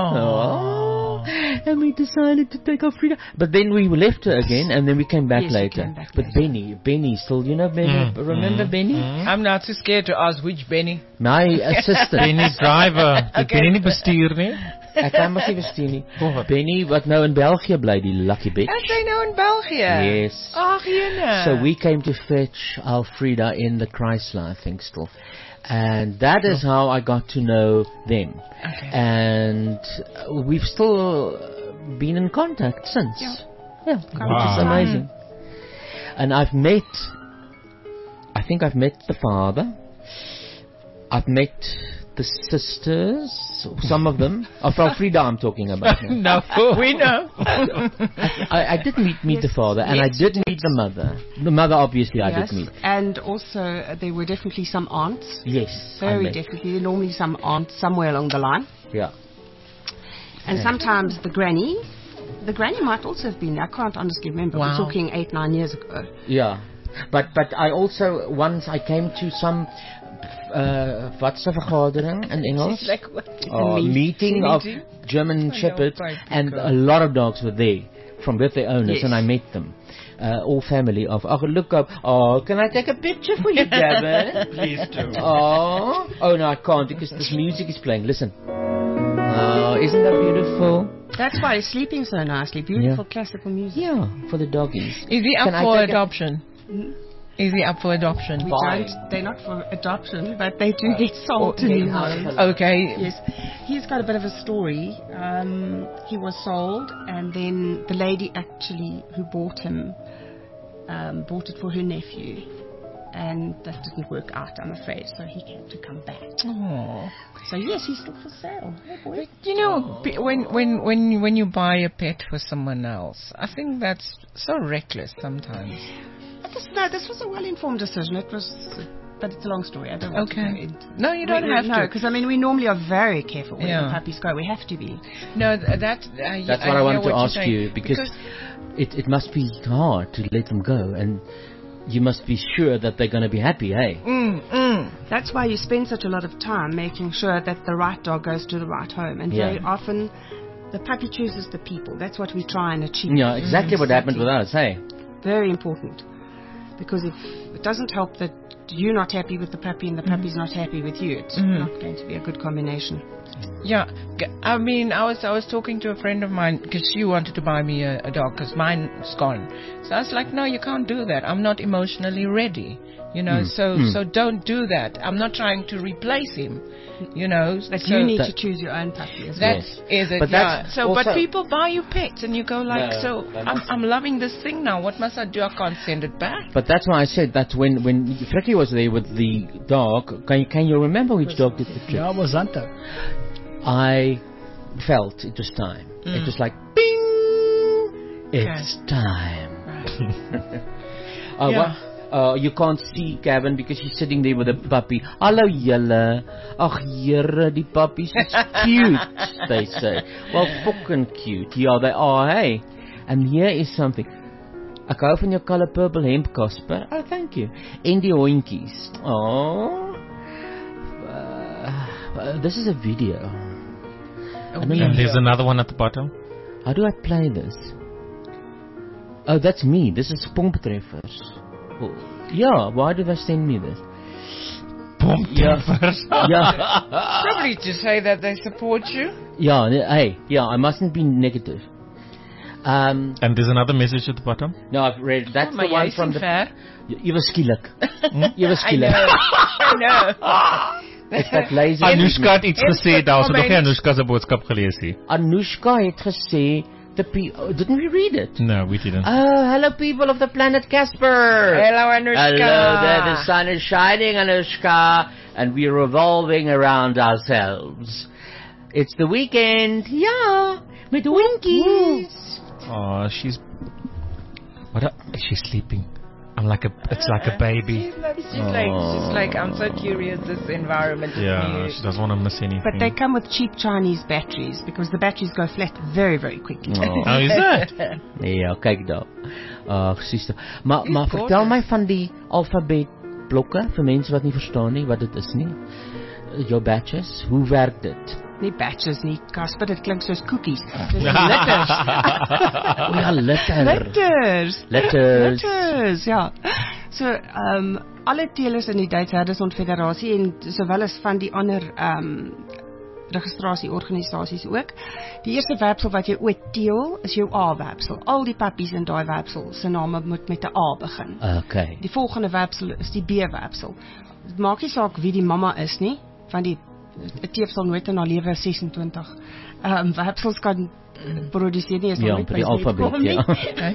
Oh. And we decided to take Alfreda. But then we left her again, and then we came back Yes, we later. came back but later. Benny, Benny still, you know Benny? Mm, Remember mm, Benny? I'm not too scared to ask which Benny. My assistant. Benny's driver. Dit Okay. Benny nie bestuur nie. Ek kan mos nie verstaan nie. Benny wat nou in België bly, die lucky bitch. Is hy nou in België? Yes. Ag, jene. So we came to fetch Alfreda in the Chrysler, I think, still. And that is how I got to know them. Okay. And uh, we've still been in contact since. Yeah. Yeah, which is Wow. amazing. And I've met, I think I've met the father. I've met the sisters, some of them. Of Alfreda I'm talking about now. No, we know. I, I did meet, meet the father, and Yes, I did meet the mother. The mother, obviously, I Yes, did meet. and also uh, there were definitely some aunts. Yes, I Very met. definitely. Normally some aunts somewhere along the line. Yeah. And Yeah. sometimes the granny. The granny might also have been there. I can't honestly remember. Wow. We're talking eight, nine years ago. Yeah. But but I also, once I came to some, uh, wat's 'n vergadering in Engels? She's like, what? Oh, meet- meeting of meeting? German I know, Shepherds, right, and because- a lot of dogs were there from with their owners, Yes. and I met them. Uh, all family of, oh, look up, oh, can I take a picture for you, Gavin? Please do. Oh, oh no, I can't, because this music is playing. Listen. Oh, isn't that beautiful? That's why he's sleeping so nicely. Beautiful classical music. Yeah, for the doggies. Is he up Can I for take a- adoption? Is he up for adoption? We Fine. don't, they're not for adoption, but they do get sold to new homes. Okay. Yes, he's got a bit of a story. Um, he was sold, and then the lady actually who bought him um, bought it for her nephew, and that didn't work out, I'm afraid. So he had to come back. Oh. So yes, he's still for sale. Hey, boy. You know, pe- when when when when you buy a pet for someone else, I think that's so reckless sometimes. But This, no, this was a well-informed decision. It was, but it's a long story. I don't want Okay. to go into. No, you don't We- we- have no, to. because I mean, we normally are very careful where Yeah. the puppies go. We have to be. No, th- that uh, That's I what I hear wanted to you're ask saying. you, because, it, it must be hard to let them go, and you must be sure that they're going to be happy, hey? Mm, mm. That's why you spend such a lot of time making sure that the right dog goes to the right home. And Yeah. very often, the puppy chooses the people. That's what we try and achieve. Yeah, exactly what happened with us, hey? Very important. Because if it doesn't help that you're not happy with the puppy and the puppy's not happy with you, it's Mhm. not going to be a good combination. Yeah, g- I mean, I was I was talking to a friend of mine because she wanted to buy me a, a dog because mine's gone. So I was like, no, you can't do that. I'm not emotionally ready. You know, Mm. so Mm. so don't do that. I'm not trying to replace him. You know, But so you need that- to choose your own puppy as that well. is it. But yeah. that's So, but also- people buy you pets, and you go like, No, so that I'm is- I'm loving this thing now. What must I do? I can't send it back. But that's why I said that when, when Frecky was there with the dog, can you, can you remember which dog did the trick? Yeah, was Zanto. I felt it was time. Mm. It was like, bing! It's time. Right. Uh, Yeah. what, uh, you can't see Gavin because he's sitting there with a puppy. Hallo julle. Ag jere, die puppies is cute, they say. Well, fucking cute. Yeah, they are, hey. And here is something. Ek hou van jou color purple hemp, Casper. Oh, thank you. En die hondjies. Oh. Uh, uh, this is a video. I don't know. And there's another one at the bottom. How do I play this? Oh, that's me. This is Pomptreffers. Oh, yeah, why did they send me this? Pomtempers. Yeah. Probably to say that they support you. Yeah, nee, hey, yeah, I mustn't be negative. Um, And there's another message at the bottom. no, I've read, that's Oh, the maar one jy from sien the... ver. Jy was skielik. Jy was I skielik. know. I know. It's that lazy... Anushka het iets En- gesê daar, so nog nie comment. Anushka se boodskap gelees nie. Anushka het gesê, the pe- oh, didn't we read it? No, we didn't. Oh, hello people of the planet Casper. Hello, Anushka. Hello there, the sun is shining, Anushka, and we're revolving around ourselves. It's the weekend, yeah, with winkies. Oh, she's... What a, she's sleeping. I'm like a... It's like a baby. She's, like, she's, like, she's like, I'm so curious, this environment is Yeah, new. she doesn't want to miss anything. But they come with cheap Chinese batteries because the batteries go flat very, very quickly. Oh. How is that? Ja, kyk daar. Ag, sister. Maar maar Good vertel God. my van die alfabet blokke vir mense wat nie verstaan nie wat dit is nie. Jou batches, hoe werk dit? Nie batches nie, Casper, dit klink soos koekies. Dis letters. O ja, letter. Letters. Letters. Letters, ja. So, ehm um, alle telers in die Duitse Herdersondfederasie en sowel as van die ander ehm um, registrasieorganisasies ook. Die eerste werpsel wat jy ooit teel is jou A-werpsel. Al die pappies in daai werpsel se name moet met 'n A begin. Okay. Die volgende werpsel is die B-werpsel. Dit maak nie saak wie die mamma is nie, want die 'n teef sal nooit in haar lewe sesentwintig ehm um, werpsels kan produseer nie as Ja, nooit by die by die alfabet, kom nie. ja.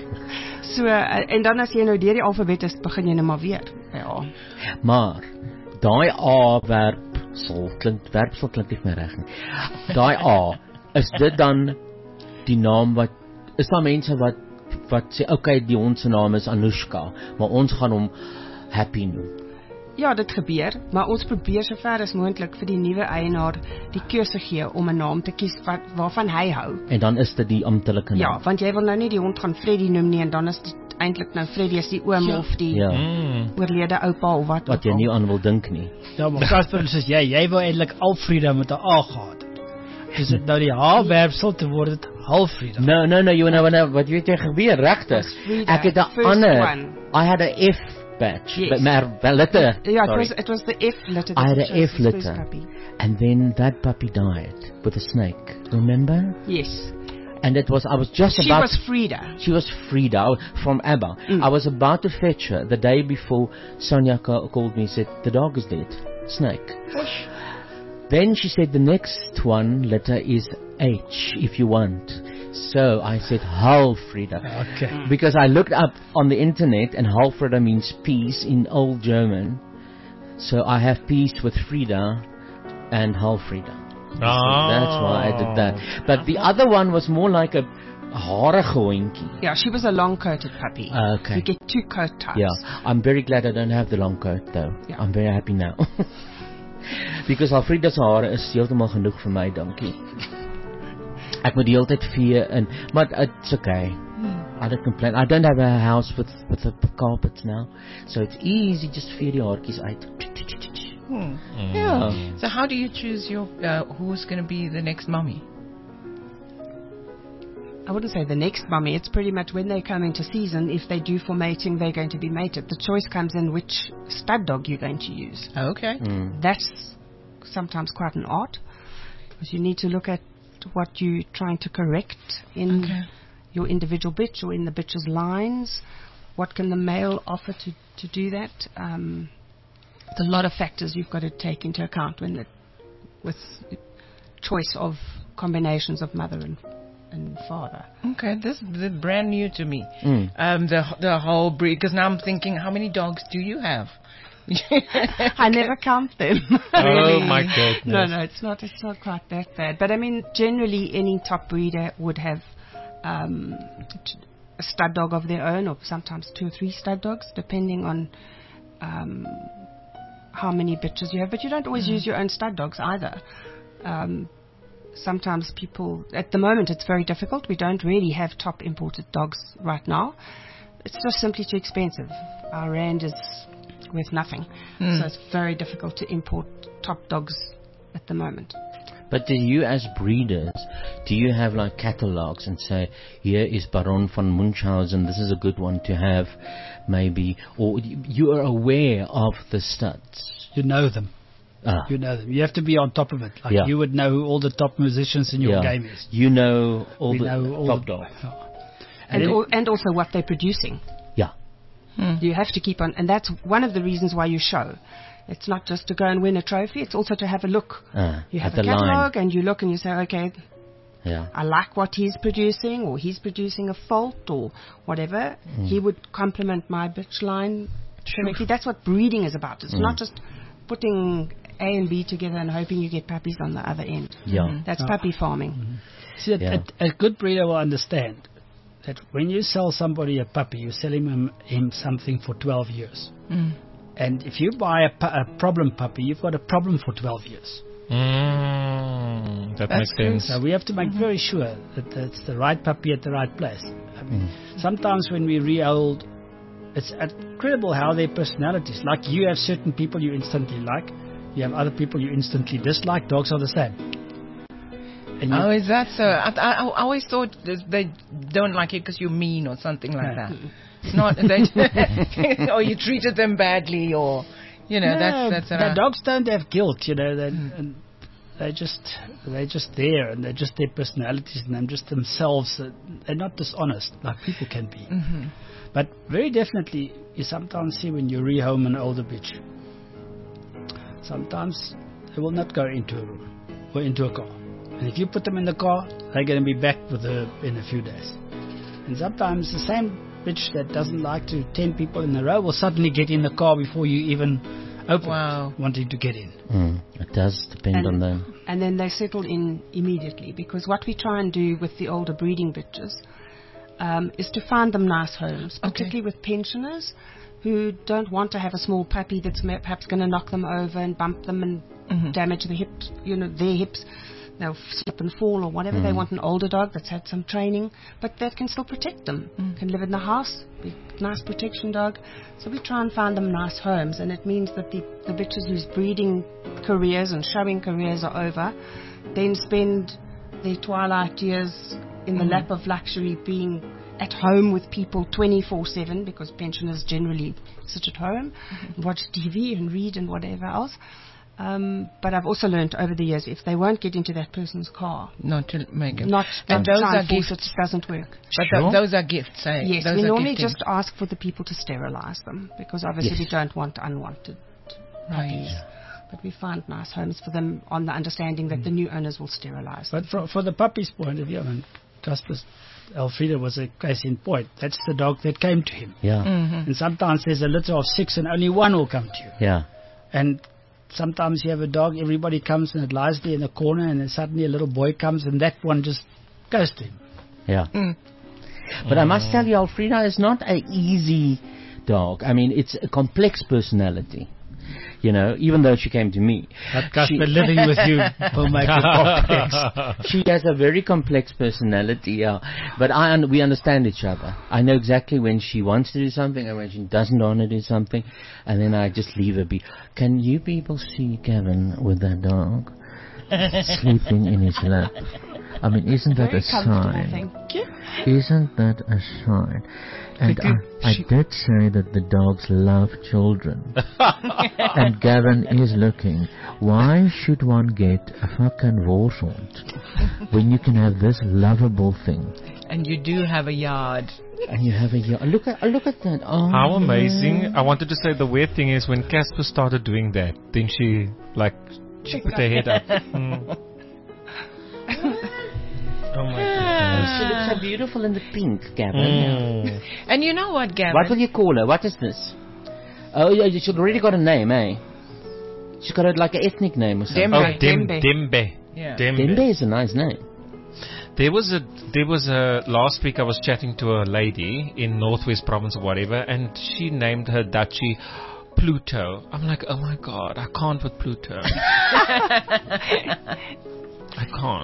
So uh, en dan as jy nou deur die alfabet is, begin jy nou maar weer. Ja. Maar daai A werpsel klink werpsel klink nie meer reg nie. Daai A, is dit dan die naam wat is daar mense wat wat sê okay, die hond se naam is Anushka, maar ons gaan hom Happy noem. Ja, dit gebeur, maar ons probeer so ver as moontlik vir die nuwe eienaar die keuse gee om 'n naam te kies wat waarvan hy hou. En dan is dit die amptelike naam. Ja, want jy wil nou nie die hond gaan Freddy noem nie en dan is dit eintlik nou Freddy is die oom Ja. of die Ja. Mm. oorlede oupa of wat Wat ook jy al. nie aan wil dink nie. Ja, maar Casper sê jy, jy wou eintlik Alfreda met 'n A gehad het. Dis dit nou die H-werpsel te word dit Halfreda. No, no, no, you know what, wat weet jy gebeur regtig? Was Frida, Ek het 'n first ander. one. I had 'n F batch, Yes. but maar wel letter. Ja, it sorry. was it was the F letter. I had that a chose F his first letter. puppy. And then that puppy died with a snake. Remember? Yes. And it was I was just She about was Frida. She was Frida from ABBA. Mm. I was about to fetch her the day before Sonia ca- called me and said, the dog is dead. Snake. Then she said, the next one letter is H, if you want. So I said, Halfrida. Okay. Because I looked up on the internet and Halfrida means peace in Old German. So I have peace with Frida and Halfrida. Oh. That's why I did that. But the other one was more like a harige hondjie. Yeah, she was a long-coated puppy. Okay. You get two coat types. Yeah, I'm very glad I don't have the long coat though. Yeah. I'm very happy now. Because Alfreda se hare is heeltemal genoeg vir my, dankie. Ek moet die hele tyd vee in, maar it's okay. I don't complain. I don't have a house with with the carpets now, so it's easy just vee die haartjies uit. Hmm. Yeah. So how do you choose your uh, who's going to be the next mummy? I wouldn't say the next mummy. It's pretty much when they come into season. If they do for mating, they're going to be mated. The choice comes in which stud dog you're going to use. Okay. Mm. That's sometimes quite an art because you need to look at what you're trying to correct in Okay. your individual bitch or in the bitch's lines. What can the male offer to, to do that? Um, there's a lot of factors you've got to take into account when the, with choice of combinations of mother and and father. Okay, this is brand new to me. Mm. Um, the the whole breed. Because now I'm thinking, how many dogs do you have? I never count them. Oh my goodness. No, no, it's not. It's not quite that bad. But I mean, generally, any top breeder would have um, t- a stud dog of their own, or sometimes two or three stud dogs, depending on um, how many bitches you have. But you don't always Mm. use your own stud dogs either. Um, sometimes people, at the moment, it's very difficult. We don't really have top imported dogs right now. It's just simply too expensive. Our rand is worth nothing. Mm. So it's very difficult to import top dogs at the moment. But do you, as breeders, do you have like catalogs and say, here is Baron von Munchausen, this is a good one to have, maybe, or you are aware of the studs? You know them. Ah. You know them. You have to be on top of it. Like Yeah. you would know who all the top musicians in your Yeah. game is. You know all We the know all top the- dogs. And, And al- and also what they're producing. Yeah. You have to keep on, and that's one of the reasons why you show. It's not just to go and win a trophy, it's also to have a look. Ah, You have at a the line. catalogue and you look and you say, okay, Yeah. I like what he's producing, or he's producing a fault, or whatever. Mm. He would complement my bitch line correctly. That's what breeding is about. It's Mm. not just putting A and B together and hoping you get puppies on the other end. Yeah. That's Ah. puppy farming. See, a, Yeah. a, a good breeder will understand that when you sell somebody a puppy, you're selling him, him something for twelve years. Mm. And if you buy a, pu- a problem puppy, you've got a problem for twelve years. Mm, that That's makes true. sense. So we have to make very sure that it's the right puppy at the right place. I mean, sometimes when we re-old, it's incredible how their personalities, like you have certain people you instantly like, you have other people you instantly dislike. Dogs are the same. And you- Oh, is that so? I, I, I always thought that they don't like you because you're mean or something like that. It's not, they, or you treated them badly, or you know, No, that's that's. the an- dogs don't have guilt, you know. They and they just they're just there, and they're just their personalities, and they're just themselves. Uh, They're not dishonest like people can be. Mhm. But very definitely, you sometimes see when you rehome an older bitch. Sometimes they will not go into a room or into a car, and if you put them in the car, they're going to be back with her in a few days. And sometimes the same bitch that doesn't like to ten people in a row will suddenly get in the car before you even open it, wanting to get in. Mm, it does depend And- on them. And then they settle in immediately, because what we try and do with the older breeding bitches um, is to find them nice homes, particularly with pensioners who don't want to have a small puppy that's ma- perhaps going to knock them over and bump them and Mm-hmm. damage the hips, you know, their hips. They'll slip and fall or whatever. They Mm. want an older dog that's had some training, but that can still protect them. Mm. Can live in the house, be a nice protection dog. So we try and find them nice homes, and it means that the, the bitches whose breeding careers and showing careers are over then spend their twilight years in the Mm. lap of luxury, being at home with people twenty-four seven, because pensioners generally sit at home, watch T V and read and whatever else. Um, but I've also learned over the years, if they won't get into that person's car, not to make it. not and to those try are and force gifts. it, doesn't work. But th- those are gifts, eh? Yes, those we are normally gifting. just ask for the people to sterilize them, because obviously Yes. we don't want unwanted puppies. But we find nice homes for them on the understanding that the new owners will sterilize them. But for, for the puppy's point of view, I mean, Casper's Elfrida was a case in point. That's the dog that came to him. Yeah. Mhm. And sometimes there's a litter of six and only one will come to you. Yeah. And sometimes you have a dog, everybody comes and it lies there in the corner, and then suddenly a little boy comes and that one just goes to him. Yeah. But I must tell you, Alfreda is not an easy dog. I mean, it's a complex personality. You know, even though she came to me. But Casper, living with you will make it complex. She has a very complex personality, yeah. But I un- we understand each other. I know exactly when she wants to do something and when she doesn't want to do something. And then I just leave her be. Can you people see Gavin with that dog sleeping in his lap? I mean, isn't that Very a comfortable, sign? thank you. Isn't that a sign? And Because I, I did say that the dogs love children. And Gavin is looking. Why should one get a fucking warshort when you can have this lovable thing? And you do have a yard. And you have a yard. Look at, look at that. Oh, How yeah. amazing. I wanted to say the weird thing is when Casper started doing that, then she, like, she put her head up. Mm. Oh my Ah, she looks so beautiful in the pink, Gavin. Mm. And you know what, Gavin? What will you call her? What is this? Oh, yeah, she's already got a name, eh? She's got a, like an ethnic name or something. Oh, Dem- Dembe. Yeah. Dembe. Dembe is a nice name. There was a, there was a, last week I was chatting to a lady in Northwest Province or whatever, and she named her Dutchie Pluto. I'm like, oh my god, I can't with Pluto. I can't.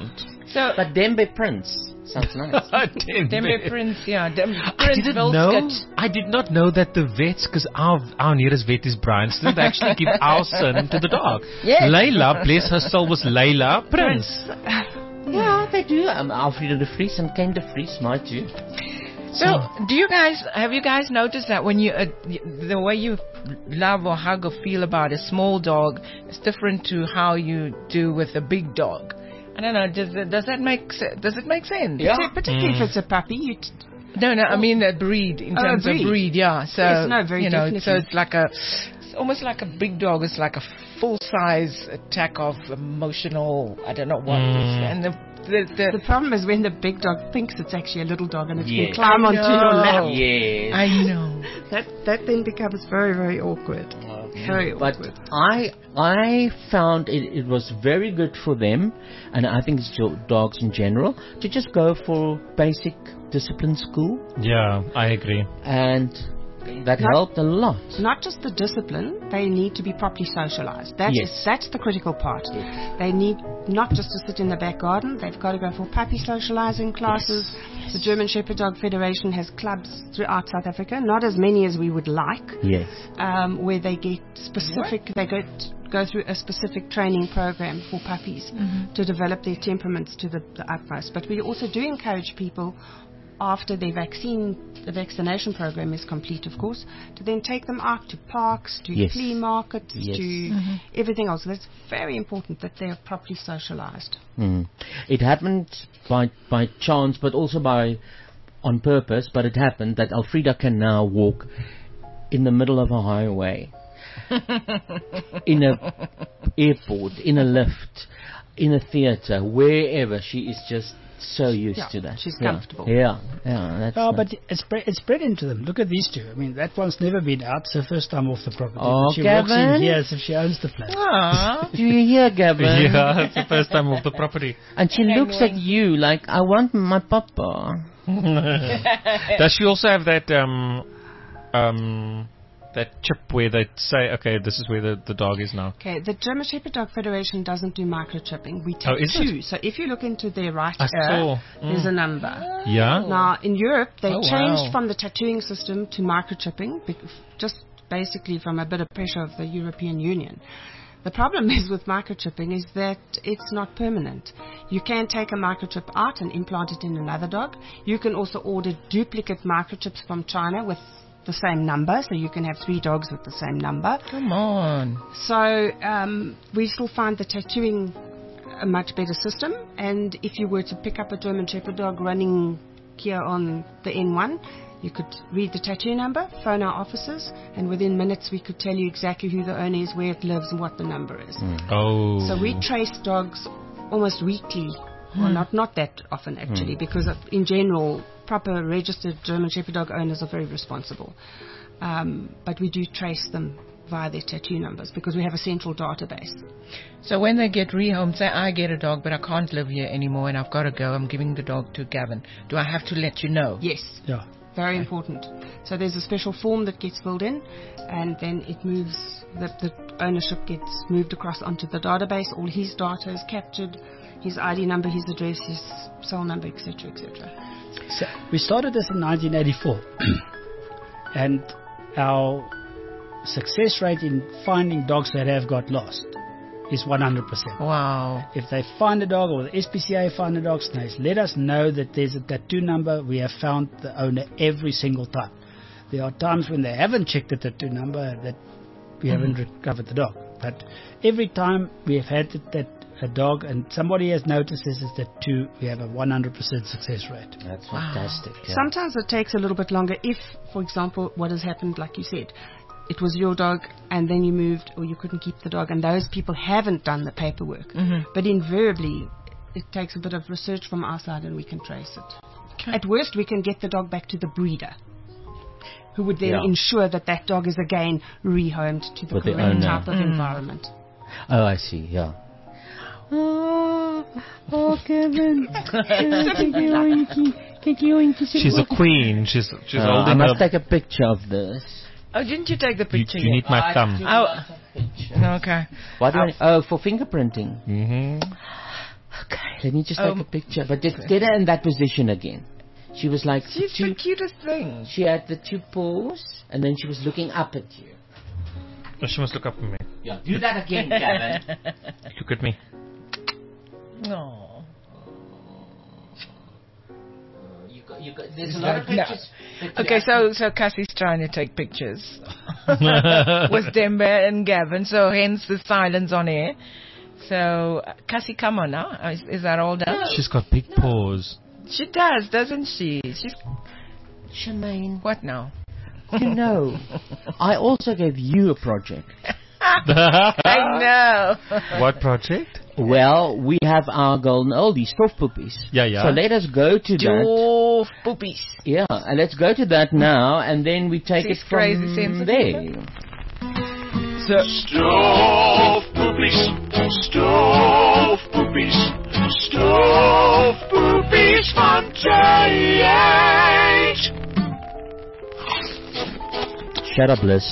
So, but Dembe Prince sounds nice. Dembe. Dembe Prince, yeah. Dembe I Prince didn't know. Wilskut. I did not know that the vets, because our our nearest vet is Bryanston, they actually give our son to the dog. Yes. Layla, bless her soul, was Layla Prince. Yeah, they do. Um, Alfred de Vries and Ken de Vries, my too. So, do you guys, have you guys noticed that when you, uh, the way you love or hug or feel about a small dog is different to how you do with a big dog? I don't know, does, it- does that make, se- does it make sense? Yeah. Particularly if it's a puppy, you t- No, no, I mean the breed, in Oh, terms breed. of breed, yeah. So, Yes, no, very you know, definitely. so it's like a, it's almost like a big dog. It's like a full-size attack of emotional, I don't know what. it is. And the, the, the, the problem is when the big dog thinks it's actually a little dog and it Yes. can climb I onto your lap. know. Yes. I know. That that then becomes very very awkward. Very But awkward. I I found it, it was very good for them, and I think it's jo- dogs in general, to just go for basic discipline school, Yeah, I agree. and that Not- helped a lot. Not just the discipline, they need to be properly socialized. That Yes. is, that's the critical part. They need not just to sit in the back garden, they've got to go for puppy socializing classes. The German Shepherd Dog Federation has clubs throughout South Africa, not as many as we would like, Yes. um, where they get specific, they go, go through a specific training program for puppies to develop their temperaments to the, the utmost. But we also do encourage people, after their vaccine, the vaccination program is complete, of course, to then take them out to parks, to Yes. flea markets, Yes. to everything else. That's very important that they are properly socialized. Mm. It happened by by chance, but also by on purpose. But it happened that Alfreda can now walk in the middle of a highway, in a airport, in a lift, in a theater, wherever. She is just so used Yeah, to that. she's Yeah. comfortable. Yeah, yeah. That's Oh, nice. but it's spread, it's spread into them. Look at these two. I mean, that one's never been out. It's her first time off the property. Oh, But she walks Gavin. in here as if she owns the place. Aww. Do you hear, Gavin? Yeah, it's the first time off the property. And she looks at you like, I want my papa. Does she also have that um um that chip where they say, okay, this is where the, the dog is now? Okay, the German Shepherd Dog Federation doesn't do microchipping. We Oh, take is two. So if you look into their right I ear, saw. there's Mm. a number. Yeah. Now, in Europe, they Oh, changed wow. from the tattooing system to microchipping, bec- just basically from a bit of pressure of the European Union. The problem is with microchipping is that it's not permanent. You can take a microchip out and implant it in another dog. You can also order duplicate microchips from China with the same number, so you can have three dogs with the same number. Come on. So um, we still find the tattooing a much better system. And if you were to pick up a German Shepherd dog running here on the N one, you could read the tattoo number, phone our offices, and within minutes we could tell you exactly who the owner is, where it lives, and what the number is. Oh. So we trace dogs almost weekly. Well, not not that often actually, because of, in general, proper registered German Shepherd dog owners are very responsible. Um, but we do trace them via their tattoo numbers because we have a central database. So when they get rehomed, say I get a dog, but I can't live here anymore and I've got to go, I'm giving the dog to Gavin. Do I have to let you know? Yes. Yeah. Very important. So there's a special form that gets filled in, and then it moves, the, the ownership gets moved across onto the database. All his data is captured, his I D number, his address, his cell number, et cetera, et cetera. So we started this in nineteen eighty-four, and our success rate in finding dogs that have got lost is one hundred percent. Wow. If they find a dog, or the S P C A find a dog, they let us know that there's a tattoo number. We have found the owner every single time. There are times when they haven't checked the tattoo number that we haven't recovered the dog. But every time we have had that, that a dog and somebody has noticed this is tattoo, we have a one hundred percent success rate. That's fantastic. Yeah. Sometimes it takes a little bit longer if, for example, what has happened, like you said, it was your dog and then you moved or you couldn't keep the dog and those people haven't done the paperwork. Mm-hmm. But invariably, it takes a bit of research from our side and we can trace it. Okay. At worst, we can get the dog back to the breeder, who would then Yeah. ensure that that dog is again rehomed to the With the correct owner. type of Mm. environment. Oh, I see. Yeah. Oh, oh, Kevin. She's a queen. She's she's Uh, I holding must her. take a picture of this. Oh, didn't you take the You, picture you need yet? my thumb. Oh, okay. What do I, oh, for fingerprinting. Mm-hmm. Okay. Let me just take Um, a picture. But just get her in that position again. She was like, She's two, the cutest thing. she had the two paws, and then she was looking up at you. Oh, she must look up at me. Yeah, do that again, Gavin. Look at me. No. You got, you got, there's a lot of pictures. pictures. Okay, so so Cassie's trying to take pictures with Dembe and Gavin, so hence the silence on air. So uh, Cassie, come on now. Is, is that all done? She's got big paws. She does, doesn't she? She's Shemaine, what now? you know, I also gave you a project. I know. What project? Well, we have our golden oldies, stofpoopies. Yeah, yeah. So let us go to that. Doof poopies. Yeah, and let's go to that now, and then we take These it from crazy sensitive there. So Stove poopies, stove poopies, stove poopies van J H. Shut up, list.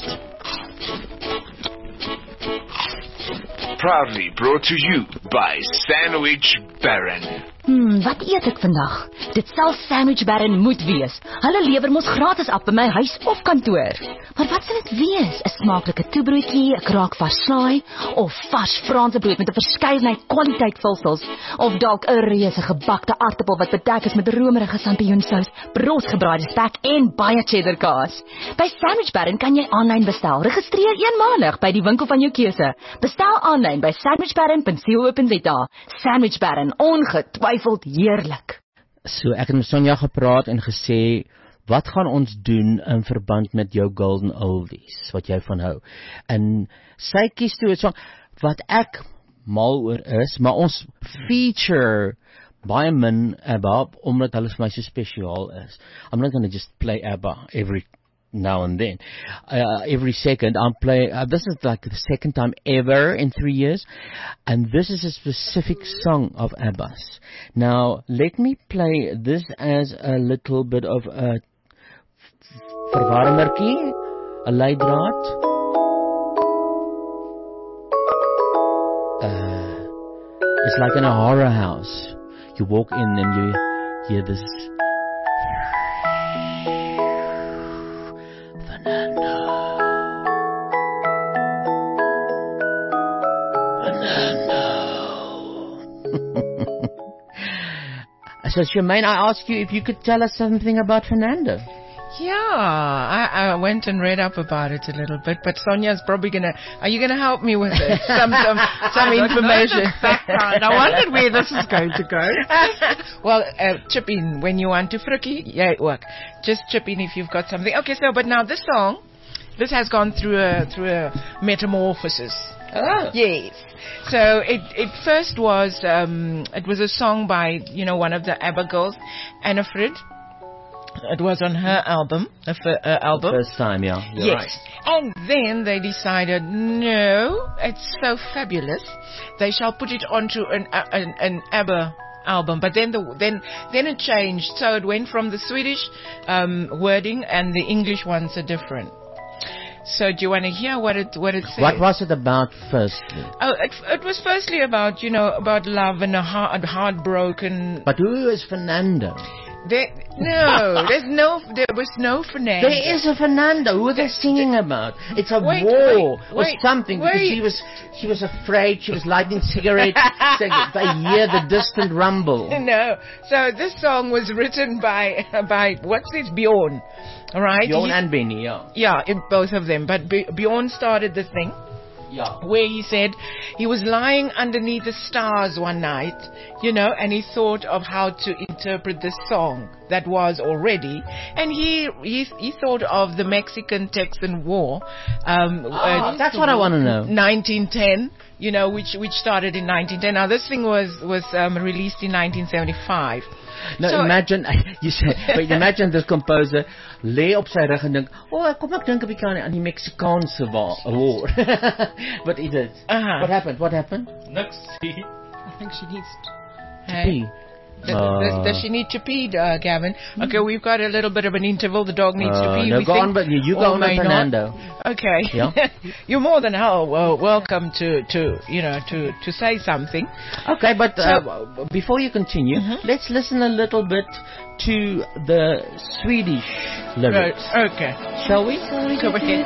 Proudly brought to you by Sandwich Baron. Hmm, wat eet ek vandag? Dit sal Sandwich Baron moet wees. Hulle lewer mos gratis af by my huis of kantoor. Maar wat sal dit wees? 'n Smaaklike toebroodjie, 'n kraakvars slaai of vars Franse brood met 'n verskeidenheid kwaliteit vulsels of dalk 'n reuse gebakte aartappel wat bedek is met romerige sampioensous, broodgebraaide spek en baie cheddar kaas. By Sandwich Baron kan jy aanlyn bestel. Registreer eenmalig by die winkel van jou keuse. Bestel aanlyn by sandwich baron dot co dot za. Sandwich Baron, ongetwyfeld heerlik. So ek het met Sonja gepraat en gesê, wat gaan ons doen in verband met jou golden oldies, wat jy van hou? En sy kies toe 'n song wat ek mal oor is, maar ons feature baie min ABBA, omdat hulle vir my so spesiaal is. I'm not going to just play ABBA every now and then. Uh, every second I'm play, uh, this is like the second time ever in three years, and this is a specific song of ABBA's. Now, let me play this as a little bit of a verwarmerkie, a leidraad. Uh, it's like in a horror house. You walk in and you hear this. So, Shemaine, I asked you if you could tell us something about Fernando. Yeah, I, I went and read up about it a little bit, but Sonia's probably gonna. Are you gonna help me with it? Some some some information. Background. I wondered where this is going to go. Well, uh, chip in when you want to, Frikkie. Yeah, it work. Just chip in if you've got something. Okay, so but now this song, this has gone through a through a metamorphosis. Oh. Yes. So it it first was um it was a song by you know one of the ABBA girls, Anna Frid. It was on her album, her fir- uh, album. First time, yeah. You're yes. right. And then they decided, no, it's so fabulous. They shall put it onto an uh, an, an ABBA album. But then the then then it changed. So it went from the Swedish um, wording and the English ones are different. So do you want to hear what it what it says? What was it about firstly? Oh, it, it was firstly about you know about love and a heart heartbroken. But who is Fernando? There, no, there's no, there was no Fernando. There is a Fernando. Who are they singing about? It's a Wait, war wait, or wait, something. wait. Because she was, she was afraid. She was lighting cigarettes. So they hear the distant rumble. No, so this song was written by by what's his Bjorn, all right? Bjorn He- and Benny, yeah. Yeah, it, both of them. But B- Bjorn started the thing. Yeah. Where he said he was lying underneath the stars one night, you know, and he thought of how to interpret this song that was already, and he he, he thought of the Mexican-Texan War. Um, Oh, uh, that's what I want to know. nineteen ten, you know, which which started in nineteen ten. Now this thing was was um, released in nineteen seventy-five. Now So- imagine, you say, but imagine this composer lay op sy rug en dink, oh, kom ek dink 'n bietjie aan die Mexicaanse wa- war. But he did. Uh-huh. What happened? What happened? Niks. I think she needs to Hey. Does, Uh. does, does she need to pee, uh, Gavin? Okay, we've got a little bit of an interval. The dog needs to Uh, pee. no, we go think, on, but you, you or go on, may not. Fernando. Okay. Yeah. You're more than hell well, welcome to, to you know to, to say something. Okay, but So- uh, before you continue, Mm-hmm. let's listen a little bit to the Swedish lyrics. Right, okay. Shall we? Go ahead.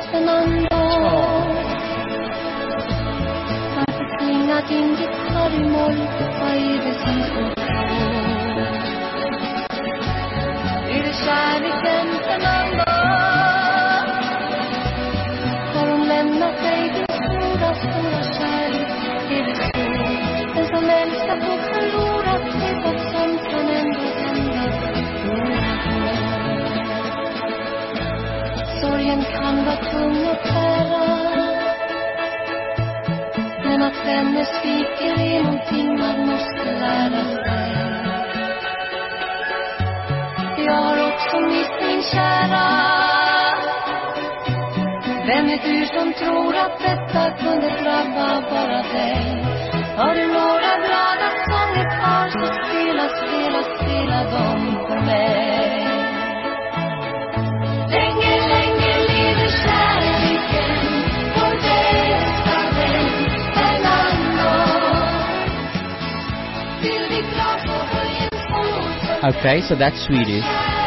Varför klingar din gitarr i moll? Vad är det som står på? Är det kärleken Fernando? Har hon lämnat dig din stora, stora kärlek? Är det så? Den som älskar får förlora. Vet att sånt kan ändå hända. Sorgen kan vara tung att bära. Men att vänner sviker är någonting man måste lära sig. Jag har också mist min kära. Vem är du som tror att detta kunde drabba bara dig? Har du några glada sånger kvar så spela, spela, spela dem för mig. Länge, länge lever kärleken vår bästa vän Fernando. Vill vi glad på höjens ord. Okay, so that's Swedish.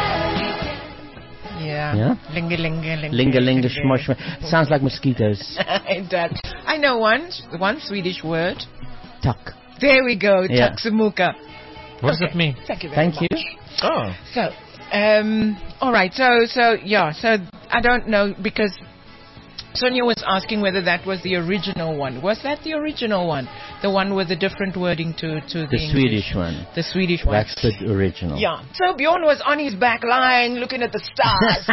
Yeah. Yeah? Linga, linga, linga. Linga linga smosh. Sounds like mosquitoes. It does. I know one, one Swedish word. Tuck. There we go, Yeah. Taksumuka. What does that mean? Thank you very Thank much. you. Oh. So, um, all right. So, so yeah. So I don't know because Sonia was asking whether that was the original one. Was that the original one? The one with the different wording to to the, The English? Swedish one. The Swedish one. That's the original. Yeah. So Bjorn was on his back lying, looking at the stars.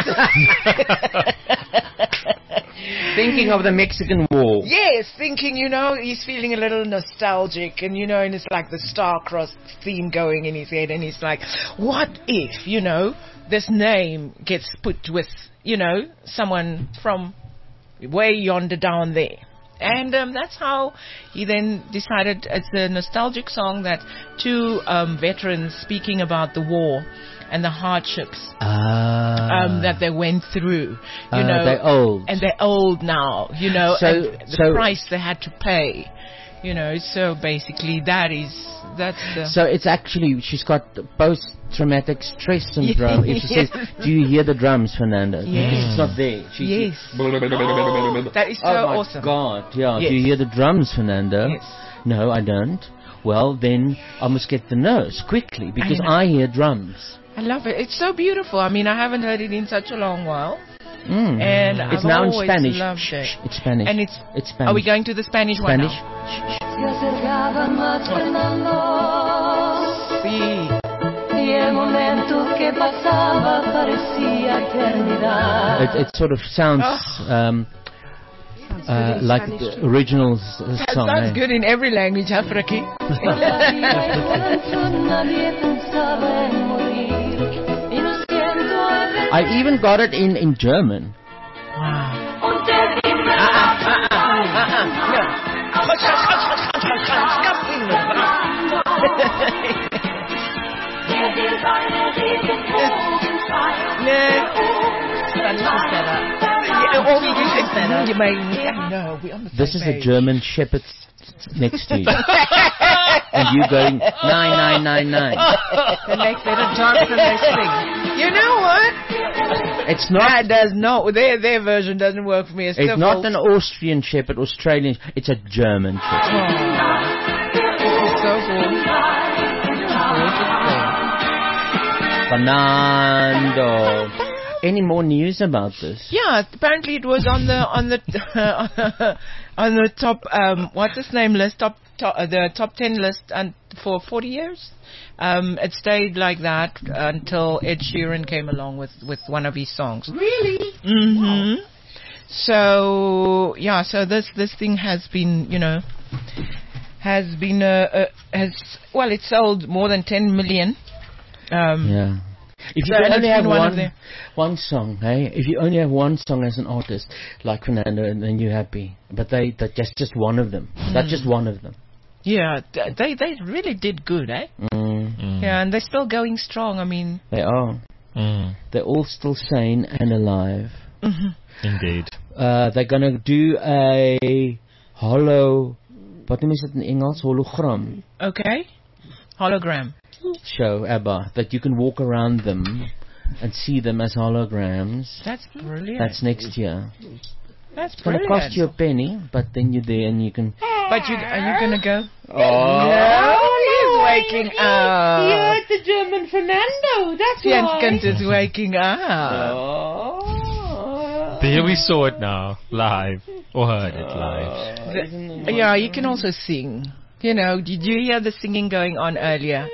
Thinking of the Mexican War. Yes, thinking, you know, he's feeling a little nostalgic, and you know, and it's like the star-crossed theme going in his head, and he's like, what if, you know, this name gets put with, you know, someone from way yonder down there. And um, that's how he then decided it's a nostalgic song that two um, veterans speaking about the war and the hardships Ah. um, that they went through, you Uh, know, they're old. and they're old now, you know, So- and the so- price they had to pay, you know. So basically, that is that's the. So it's actually, she's got post-traumatic stress syndrome. If she says, do you hear the drums, Fernando? Yes. Because it's not there. She's Yes. Oh, that is so oh my awesome. God, yeah. Yes. Do you hear the drums, Fernando? Yes. No, I don't. Well, then I must get the nurse quickly because know. I, hear drums. I love it. It's so beautiful. I mean, I haven't heard it in such a long while. Mm. And it's I've now in always Spanish. loved Shh, it. shh, it's Spanish. And it's, it's Spanish. Are we going to the Spanish, Spanish? one now? Se acercaba más Fernando. Sí. Y el momento que pasaba parecía eternidad. It, it sort of sounds um, uh, like the original s- That song. sounds eh? good in every language, huh, Fraki? Nadie pensaba en morir. Y lo siento a I even got it in, in German. This is a German shepherd next to you. And you going, nine, nine, nine, nine. They make better jokes than they sing. You know what? It's not. That does not. Their their version doesn't work for me. It's, It's still not false. an Austrian shepherd, Australian. It's a German shepherd. This is so cool. Fernando. Any more news about this? Yeah, apparently it was on the on the on the top um what's its name list top, top uh, the top ten list and for forty years. Um, it stayed like that until Ed Sheeran came along with with one of his songs. Really? Mhm. So yeah, so this this thing has been, you know, has been uh, uh, has well, it sold more than ten million. Um, Yeah. If you So, can and only it's have been one of one, the- one song, hey? If you only have one song as an artist, like Fernando, then you're happy. But they, that just just one of them. That's Mm. just one of them. Yeah, th- they they really did good, eh? Mm. Yeah, and they're still going strong. I mean, They are. Mm. They're all still sane and alive. mhm. Indeed. Uh, they're gonna do a hollow, wat noem is dit in Engels? Hologram Okay. Hologram. show, ABBA, that you can walk around them and see them as holograms. That's brilliant. That's next year. That's It's gonna brilliant. cost you a penny, but then you're there and you can. But you are you gonna go? Oh, No, he's waking up. the German Fernando. That's Jens is waking up. Oh. There we saw it now, live. Or heard it live. The- yeah, you can also sing. You know, did you hear the singing going on earlier?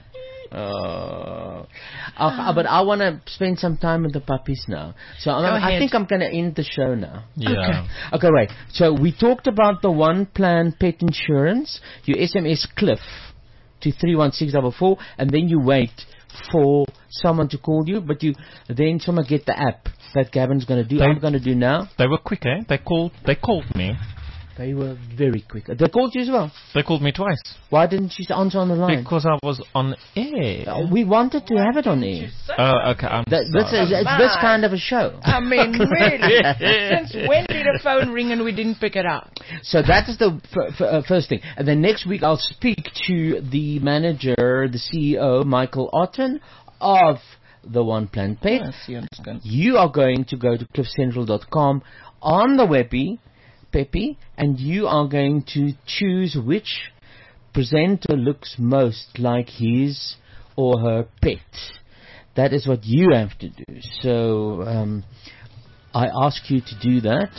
Oh. Uh, but I want to spend some time with the puppies now. So I'm, Go I ahead. think I'm going to end the show now. Yeah. Okay, wait. So we talked about the one plan pet insurance. You S M S Cliff to three one six four four, and then you wait for someone to call you, but you then someone get the app that Gavin's going to do. They- I'm going to do now. They were quick, eh? They called. They called me. They were very quick. They called you as well. They called me twice Why didn't you answer on the line? because I was on air. Uh, we wanted to have it on air. Oh, okay. I'm That, this sorry. is it's this kind of a show. I mean, really? Since when did a phone ring and we didn't pick it up? So that is the f- f- uh, first thing. And then next week I'll speak to the manager, the C E O, Michael Otten of the One Plan Pet. Yes, you understand. You are going to go to cliff central dot com on the webby, Peppy, and you are going to choose which presenter looks most like his or her pet. That is what you have to do. So um, I ask you to do that.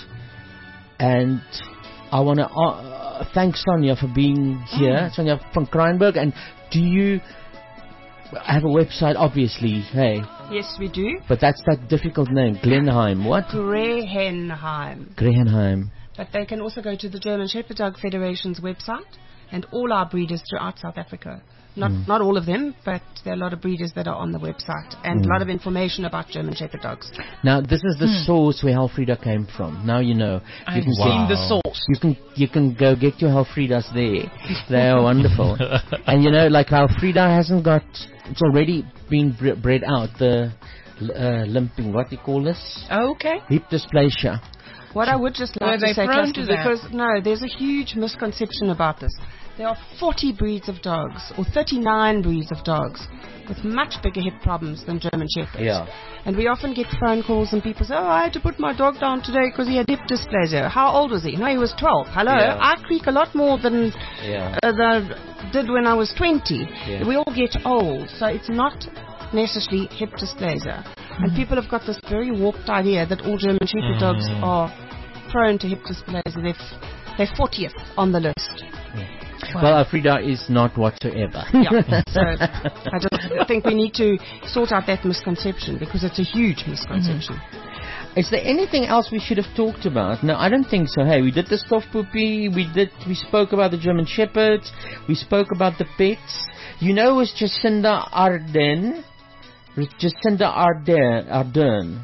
And I want to uh, thank Sonia for being here, Sonia from Kreinberg. And do you have a website? Obviously, hey, Yes, we do. but that's that difficult name, Glenheim. What? Grehenheim. Grehenheim. But they can also go to the German Shepherd Dog Federation's website and all our breeders throughout South Africa. Not Mm. not all of them, but there are a lot of breeders that are on the website and Mm. a lot of information about German Shepherd dogs. Now, this is the Hmm. source where Helfrida came from. Now you know. You I've can seen Wow. the source. You can you can go get your Helfridas there. They are wonderful. And you know, like Helfrida hasn't got. It's already been bre- bred out. The uh, limping. What do you call this? Okay. Hip dysplasia. What I would just Were like they to say, prone Casper, to that? because no, there's a huge misconception about this. There are forty breeds of dogs, or thirty-nine breeds of dogs, with much bigger hip problems than German Shepherds. Yeah. And we often get phone calls and people say, oh, I had to put my dog down today because he had hip dysplasia. How old was he? No, he was twelve. Hello? Yeah. I creak a lot more than, Yeah. uh, than I did when I was twenty. Yeah. We all get old, so it's not necessarily hip dysplasia. And people have got this very warped idea that all German Shepherd dogs Mm. are prone to hip dysplasia. They're, f- they're fortieth on the list. Well, Helfrida is not whatsoever. Yeah. So I just think we need to sort out that misconception because it's a huge misconception. Is there anything else we should have talked about? No, I don't think so. Hey, we did the stuffed puppy. We did. We spoke about the German Shepherds. We spoke about the pets. You know, it was Jacinda Ardern. Jacinda Ardern. Ardern.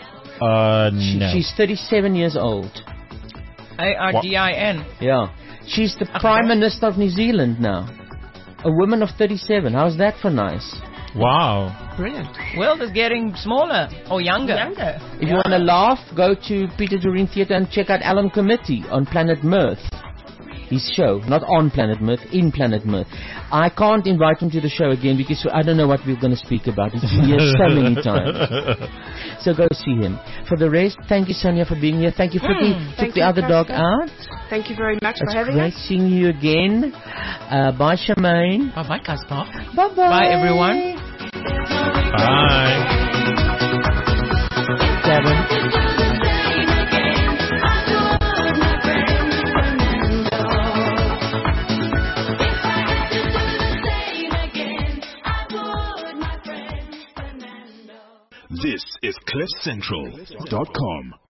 Uh, She, no. She's thirty-seven years old. A R D I N. Yeah. She's the Prime Minister of New Zealand now. A woman of thirty-seven. How's that for nice? Wow. Brilliant. World is getting smaller or younger. Younger. If you want to laugh, go to Peter Doreen Theatre and check out Alan Committee on Planet Mirth. His show, not on Planet Mirth, in Planet Mirth. I can't invite him to the show again because I don't know what we're going to speak about. He's been here so many times. So go see him. For the rest, thank you, Sonia, for being here. Thank you for the, took Thank the you, other dog Casper. out. Thank you very much It's for having great us. seeing you again. Uh, bye, Shemaine. Bye bye, Casper. Bye-bye. Bye, everyone. Bye. Seven. This is cliff central dot com.